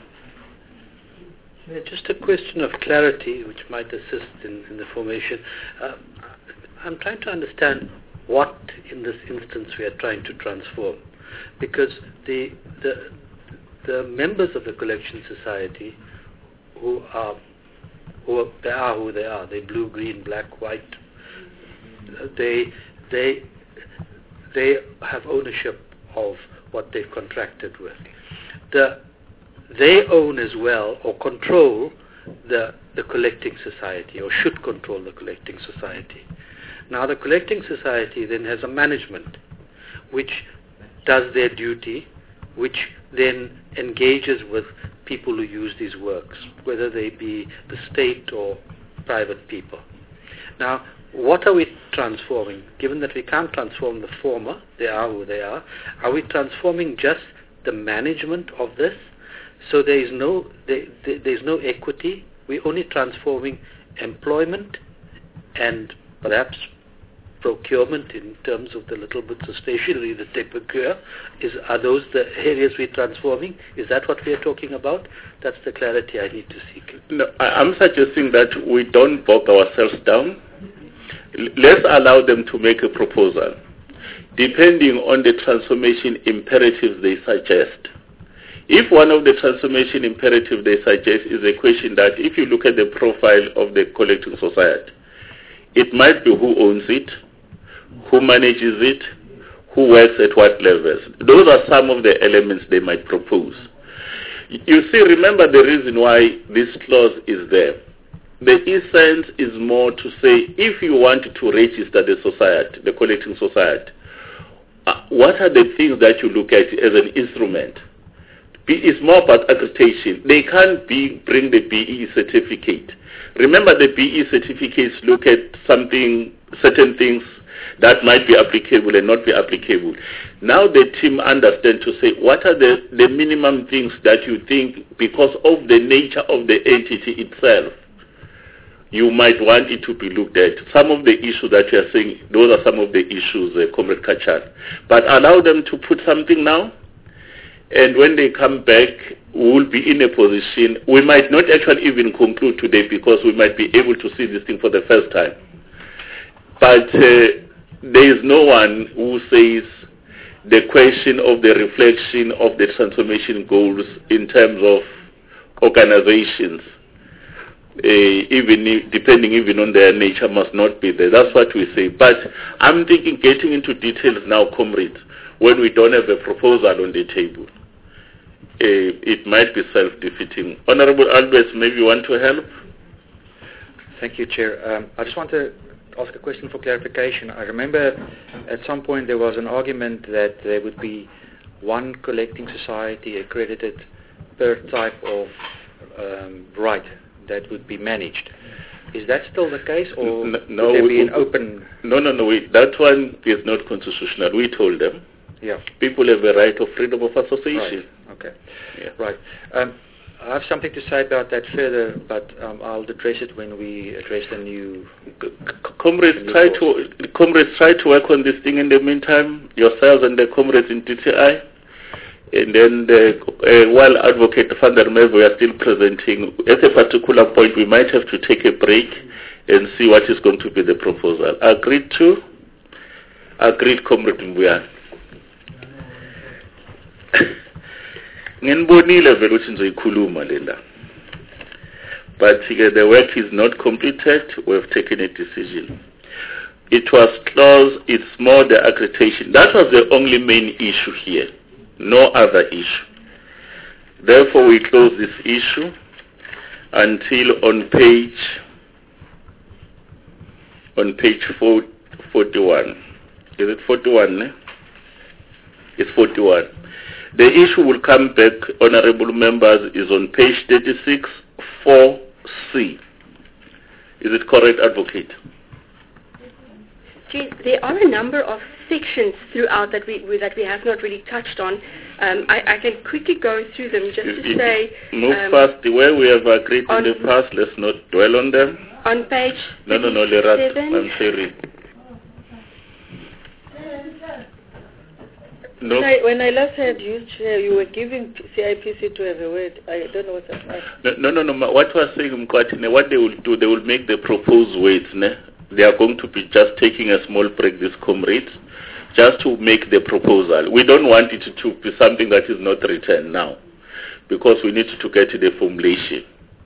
Just a question of clarity, which might assist in the formation. I'm trying to understand what, in this instance, we are trying to transform, because the members of the collection society, who they are who they are, they're blue, green, black, white. They have ownership of what they've contracted with. They own as well, or control the collecting society, or should control the collecting society. Now the collecting society then has a management which does their duty, which then engages with people who use these works, whether they be the state or private people. Now, what are we transforming? Given that we can't transform the former, they are who they are we transforming just the management of this? So there's no equity. We're only transforming employment and perhaps procurement in terms of the little bits of stationery that they procure. Are those the areas we're transforming? Is that what we are talking about? That's the clarity I need to seek. No, I'm suggesting that we don't bog ourselves down. Let's allow them to make a proposal, depending on the transformation imperatives they suggest. If one of the transformation imperatives they suggest is a question that, if you look at the profile of the collecting society, it might be who owns it, who manages it, who works at what levels. Those are some of the elements they might propose. You see, remember the reason why this clause is there. The essence is more to say, if you want to register the society, the collecting society, what are the things that you look at as an instrument? It's more about accreditation. They can't bring the BE certificate. Remember, the BE certificates look at certain things that might be applicable and not be applicable. Now the team understand to say, what are the minimum things that you think, because of the nature of the entity itself, you might want it to be looked at. Some of the issues that you are saying, those are some of the issues, Comrade Kachala. But allow them to put something now, and when they come back, we will be in a position, we might not actually even conclude today, because we might be able to see this thing for the first time. But there is no one who says the question of the reflection of the transformation goals in terms of organizations, depending even on their nature, must not be there. That's what we say. But I'm thinking, getting into details now, comrades, when we don't have a proposal on the table. It might be self-defeating. Honorable Albert, maybe you want to help? Thank you, Chair. I just want to ask a question for clarification. I remember at some point there was an argument that there would be one collecting society accredited per type of right that would be managed. Is that still the case, or no, would there be an open... No, that one is not constitutional. We told them. Yeah. People have a right of freedom of association. Right. Okay. Yeah. Right. I have something to say about that further, but I'll address it when we address the new... Comrades, try to work on this thing in the meantime, yourselves and the comrades in DTI. And then while Advocate Van der Merwe, we are still presenting, at a particular point we might have to take a break and see what is going to be the proposal. Agreed, Comrade Mbuyane. Nginibonile vele ukuthi ngizoyikhuluma lena. But the work is not completed. We have taken a decision. It was closed. It's more the accreditation. That was the only main issue here. No other issue. Therefore, we close this issue until on page 41. Is it 41? Eh? It's 41. The issue will come back, honorable members, is on page 36, 4C. Is it correct, Advocate? There are a number of sections throughout that we have not really touched on. I can quickly go through them just to say... Move fast. The way we have agreed in the past, let's not dwell on them. On page 37... No, Lerat, I'm sorry. No. When I last heard you, Chair, you were giving CIPC to have a word. I don't know what's happening. No. What was saying, Mkwatine, what they will do, they will make the proposed weights. They are going to be just taking a small break, these comrades, just to make the proposal. We don't want it to be something that is not written now, because we need to get the formulation.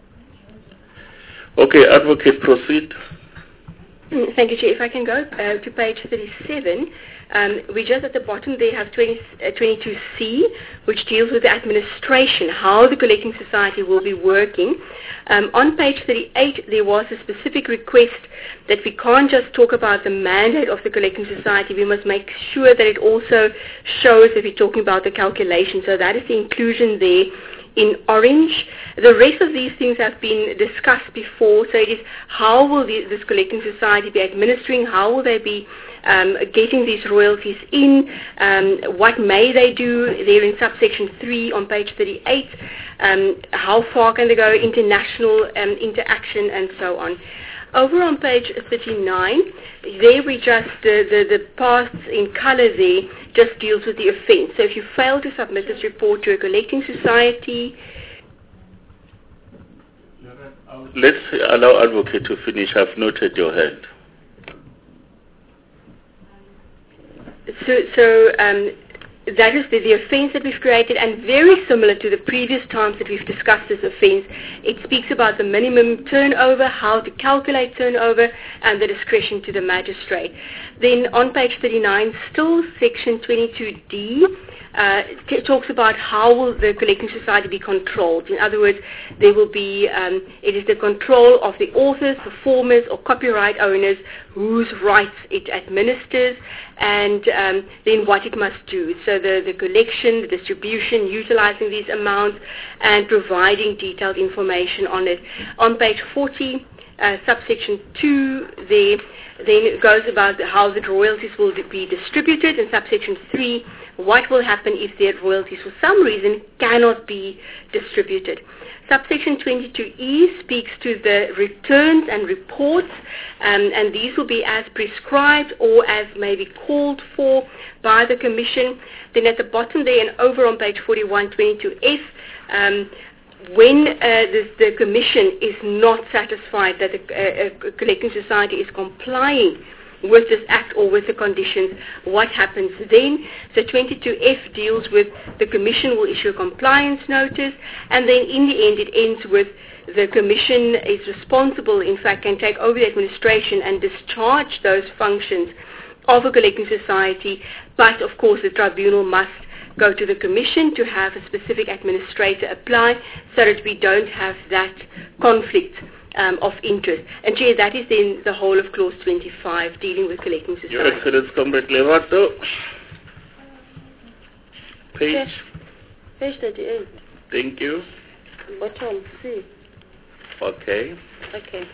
Okay, Advocate, proceed. Thank you, Chair. If I can go to page 37, we just at the bottom there have 22C, which deals with the administration, how the collecting society will be working. On page 38, there was a specific request that we can't just talk about the mandate of the collecting society. We must make sure that it also shows that we're talking about the calculation. So that is the inclusion there in orange. The rest of these things have been discussed before. So it is how will this collecting society be administering, how will they be getting these royalties in, what may they do. They're in subsection 3 on page 38. How far can they go, international interaction and so on. Over on page 39, there we just, the parts in color there just deals with the offence. So if you fail to submit this report to a collecting society... Let's allow Advocate to finish. I've noted your hand. So that is the offence that we've created, and very similar to the previous times that we've discussed this offence. It speaks about the minimum turnover, how to calculate turnover, and the discretion to the magistrate. Then on page 39, still section 22D, talks about how will the collecting society be controlled. In other words, there will be, it is the control of the authors, performers, or copyright owners whose rights it administers, and then what it must do. So the collection, the distribution, utilizing these amounts, and providing detailed information on it. On page 40, subsection 2, then it goes about how the royalties will be distributed. In subsection 3, what will happen if their royalties for some reason cannot be distributed. Subsection 22E speaks to the returns and reports, and these will be as prescribed or as may be called for by the Commission. Then at the bottom there and over on page 41, 22F, when the Commission is not satisfied that the collecting society is complying with this act or with the conditions, what happens then? So 22F deals with the Commission will issue a compliance notice, and then in the end it ends with the Commission is responsible, in fact, can take over the administration and discharge those functions of a collecting society, but of course the tribunal must go to the commission to have a specific administrator apply so that we don't have that conflict of interest. And Chair, that is then the whole of clause 25 dealing with collecting society. Your Excellency, Comrade Lerato. Page 38. Thank you. Bottom C. Okay. Okay.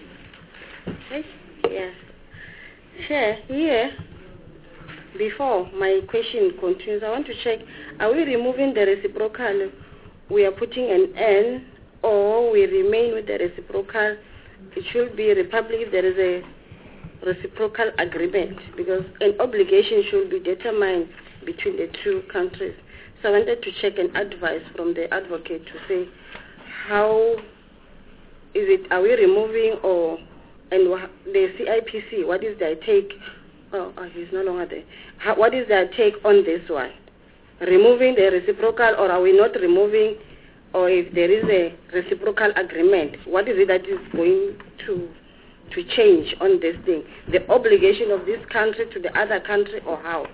Yeah. Chair, here, before my question continues, I want to check, are we removing the reciprocal? We are putting an N, or we remain with the reciprocal? It should be republic if there is a reciprocal agreement, because an obligation should be determined between the two countries. So I wanted to check an advice from the advocate to say, how is it, are we removing, or, and the CIPC, what is their take? Oh, he's no longer there. What is their take on this one? Removing the reciprocal, or are we not removing, or if there is a reciprocal agreement, what is it that is going to change on this thing? The obligation of this country to the other country, or how?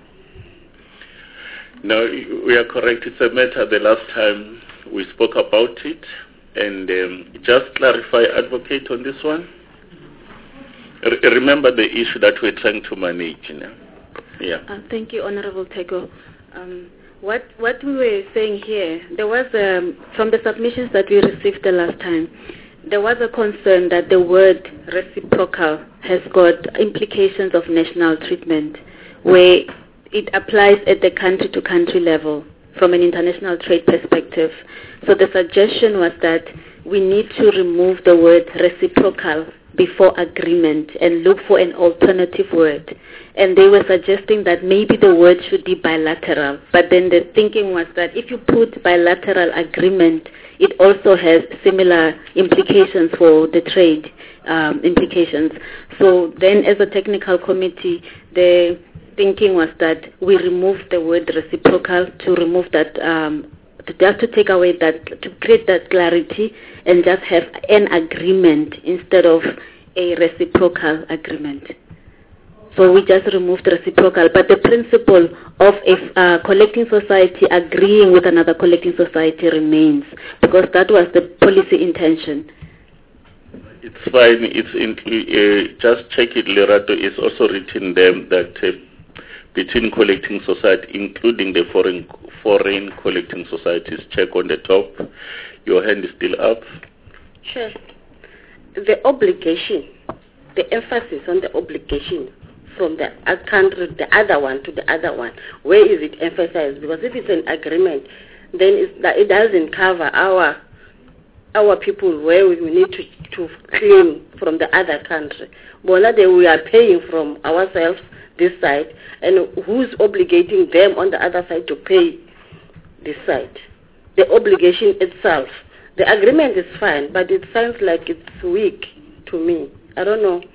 No, we are correct. It's a matter the last time we spoke about it. And just clarify, advocate, on this one. Remember the issue that we're trying to manage. You know? Yeah. Thank you, Honorable Tego. What we were saying here, there was, from the submissions that we received the last time, there was a concern that the word reciprocal has got implications of national treatment, where it applies at the country-to-country level from an international trade perspective. So the suggestion was that we need to remove the word reciprocal before agreement and look for an alternative word. And they were suggesting that maybe the word should be bilateral. But then the thinking was that if you put bilateral agreement, it also has similar implications for the trade implications. So then as a technical committee, the thinking was that we remove the word reciprocal to remove that, just to take away that, to create that clarity and just have an agreement instead of a reciprocal agreement. So we just removed reciprocal, but the principle of a collecting society agreeing with another collecting society remains, because that was the policy intention. It's fine. It's just check it, Lerato. It's also written there that between collecting society, including the foreign collecting societies, check on the top. Your hand is still up. Sure. The obligation, the emphasis on the obligation from the country, the other one to the other one, where is it emphasized? Because if it's an agreement, then it doesn't cover our people where we need to claim from the other country. But now we are paying from ourselves this side, and who's obligating them on the other side to pay this side? The obligation itself. The agreement is fine, but it sounds like it's weak to me. I don't know.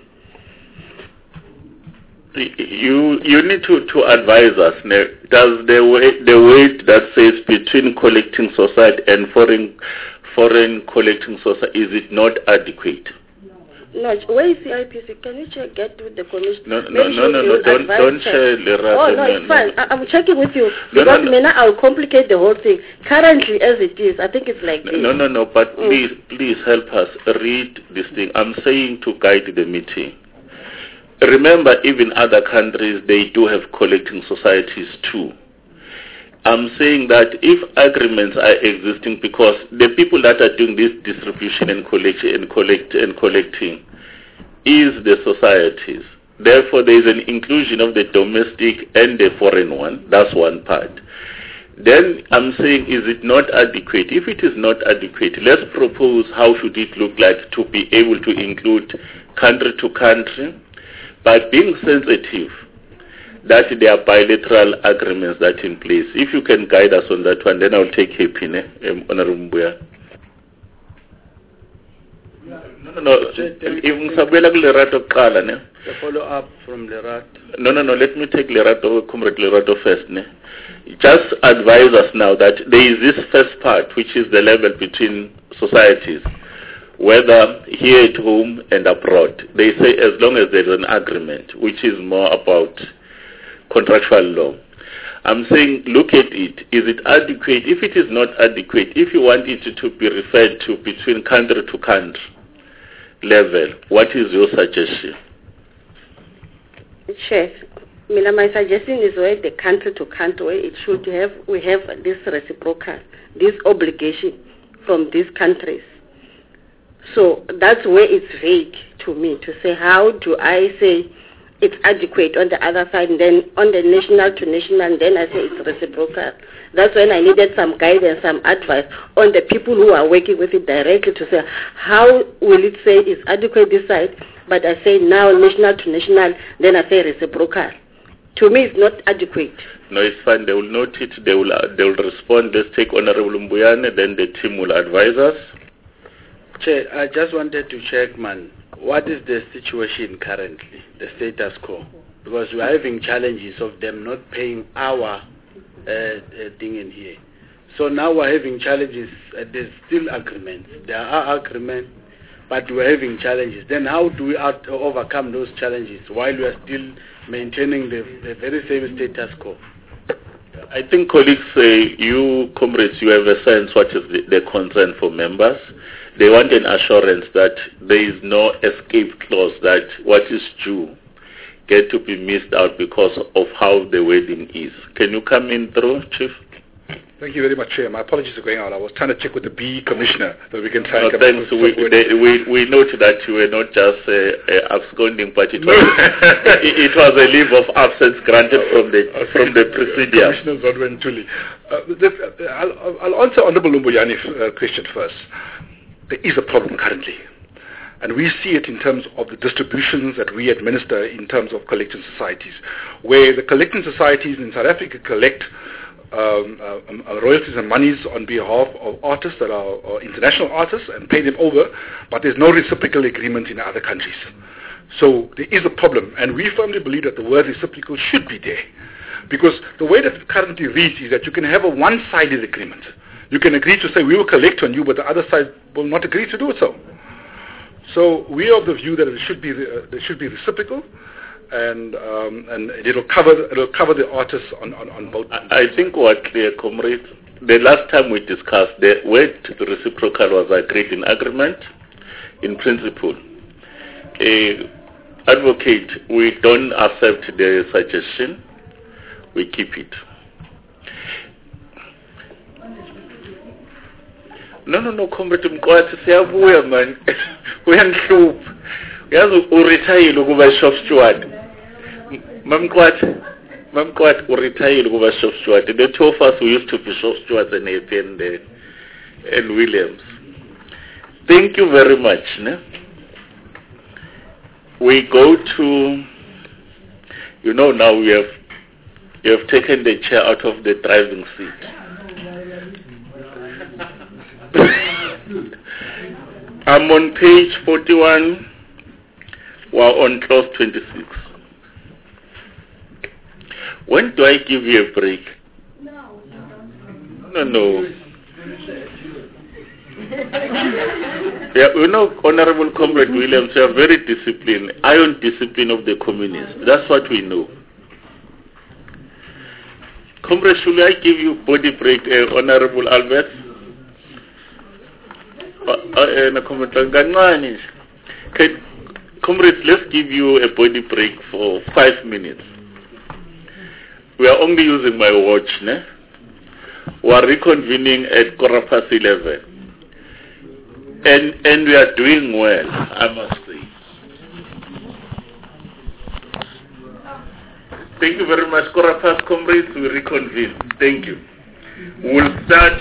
You need to advise us. Does the weight that says between collecting society and foreign collecting society, is it not adequate? No, where is the IPC? Can you check, get with the commission? No, don't share the Oh, no, it's fine. I'm checking with you, because now I'll complicate the whole thing. Currently, as it is, I think it's like this. No, but please help us read this thing. I'm saying to guide the meeting. Remember, even other countries, they do have collecting societies too. I'm saying that if agreements are existing, because the people that are doing this distribution and collecting is the societies. Therefore, there is an inclusion of the domestic and the foreign one. That's one part. Then I'm saying, is it not adequate? If it is not adequate, let's propose how should it look like to be able to include country to country, by being sensitive that there are bilateral agreements that are in place. If you can guide us on that one, then I'll take Happy, Honorable Mbuya. No. Even Sabuela Lerato Kala, ne? The follow-up from Lerato. No. Let me take Comrade Lerato first, ne? Just advise us now that there is this first part, which is the level between societies, whether here at home and abroad. They say as long as there is an agreement, which is more about contractual law. I'm saying look at it. Is it adequate? If it is not adequate, if you want it to be referred to between country to country level, what is your suggestion? Chef, my suggestion is where the country to country, where it should have, we have this reciprocal, this obligation from these countries. So that's where it's vague to me to say, how do I say it's adequate on the other side, and then on the national to national, and then I say it's reciprocal. That's when I needed some guidance, some advice on the people who are working with it directly to say, how will it say it's adequate this side, but I say now national to national, then I say reciprocal. To me, it's not adequate. No, it's fine. They will note it. They will respond. Let's take Honorable Mbuyane, then the team will advise us. Chair, I just wanted to check, man, what is the situation currently, the status quo? Because we are having challenges of them not paying our thing in here. So now we're having challenges. There's still agreements. There are agreements, but we're having challenges. Then how do we overcome those challenges while we are still maintaining the very same status quo? I think colleagues, you comrades, you have a sense what is the concern for members. They want an assurance that there is no escape clause, that what is due get to be missed out because of how the wording is. Can you come in through, Chief? Thank you very much, Chair. My apologies for going out. I was trying to check with the B Commissioner that we can try and come thanks. We note that you were not just absconding, but it was, it was a leave of absence granted from the Presidium. Commissioner Zodwen Tuli. I'll answer Honorable Mbuyani's question first. There is a problem currently, and we see it in terms of the distributions that we administer in terms of collecting societies, where the collecting societies in South Africa collect royalties and monies on behalf of artists that are international artists and pay them over, but there's no reciprocal agreement in other countries. So there is a problem, and we firmly believe that the word reciprocal should be there, because the way that it currently reads is that you can have a one-sided agreement. You can agree to say we will collect on you, but the other side will not agree to do so. So we are of the view that it should be reciprocal, and it'll cover the artists on both. I think what clear, comrades. The last time we discussed, the word reciprocal was agreed in agreement, in principle. Advocate, we don't accept the suggestion. We keep it. No, comrade Mkwati, siyabuya man. Uyanhlupha. Uyazi uretire ukuba shop steward. Mamkwati uretire ukuba shop steward. The two of us who used to be shop stewards and Williams. Thank you very much. Ne? We go to, now you have taken the chair out of the driving seat. I'm on page 41. We're on clause 26. When do I give you a break? No. Yeah, Honorable Comrade Williams, you are very disciplined. Iron discipline of the communists. That's what we know. Comrade, should I give you body break, Honorable Albert? Comrades, let's give you a body break for 5 minutes. We are only using my watch, ne? We are reconvening at 11:15. And we are doing well, I must say. Thank you very much, comrades. We reconvene. Thank you. We'll start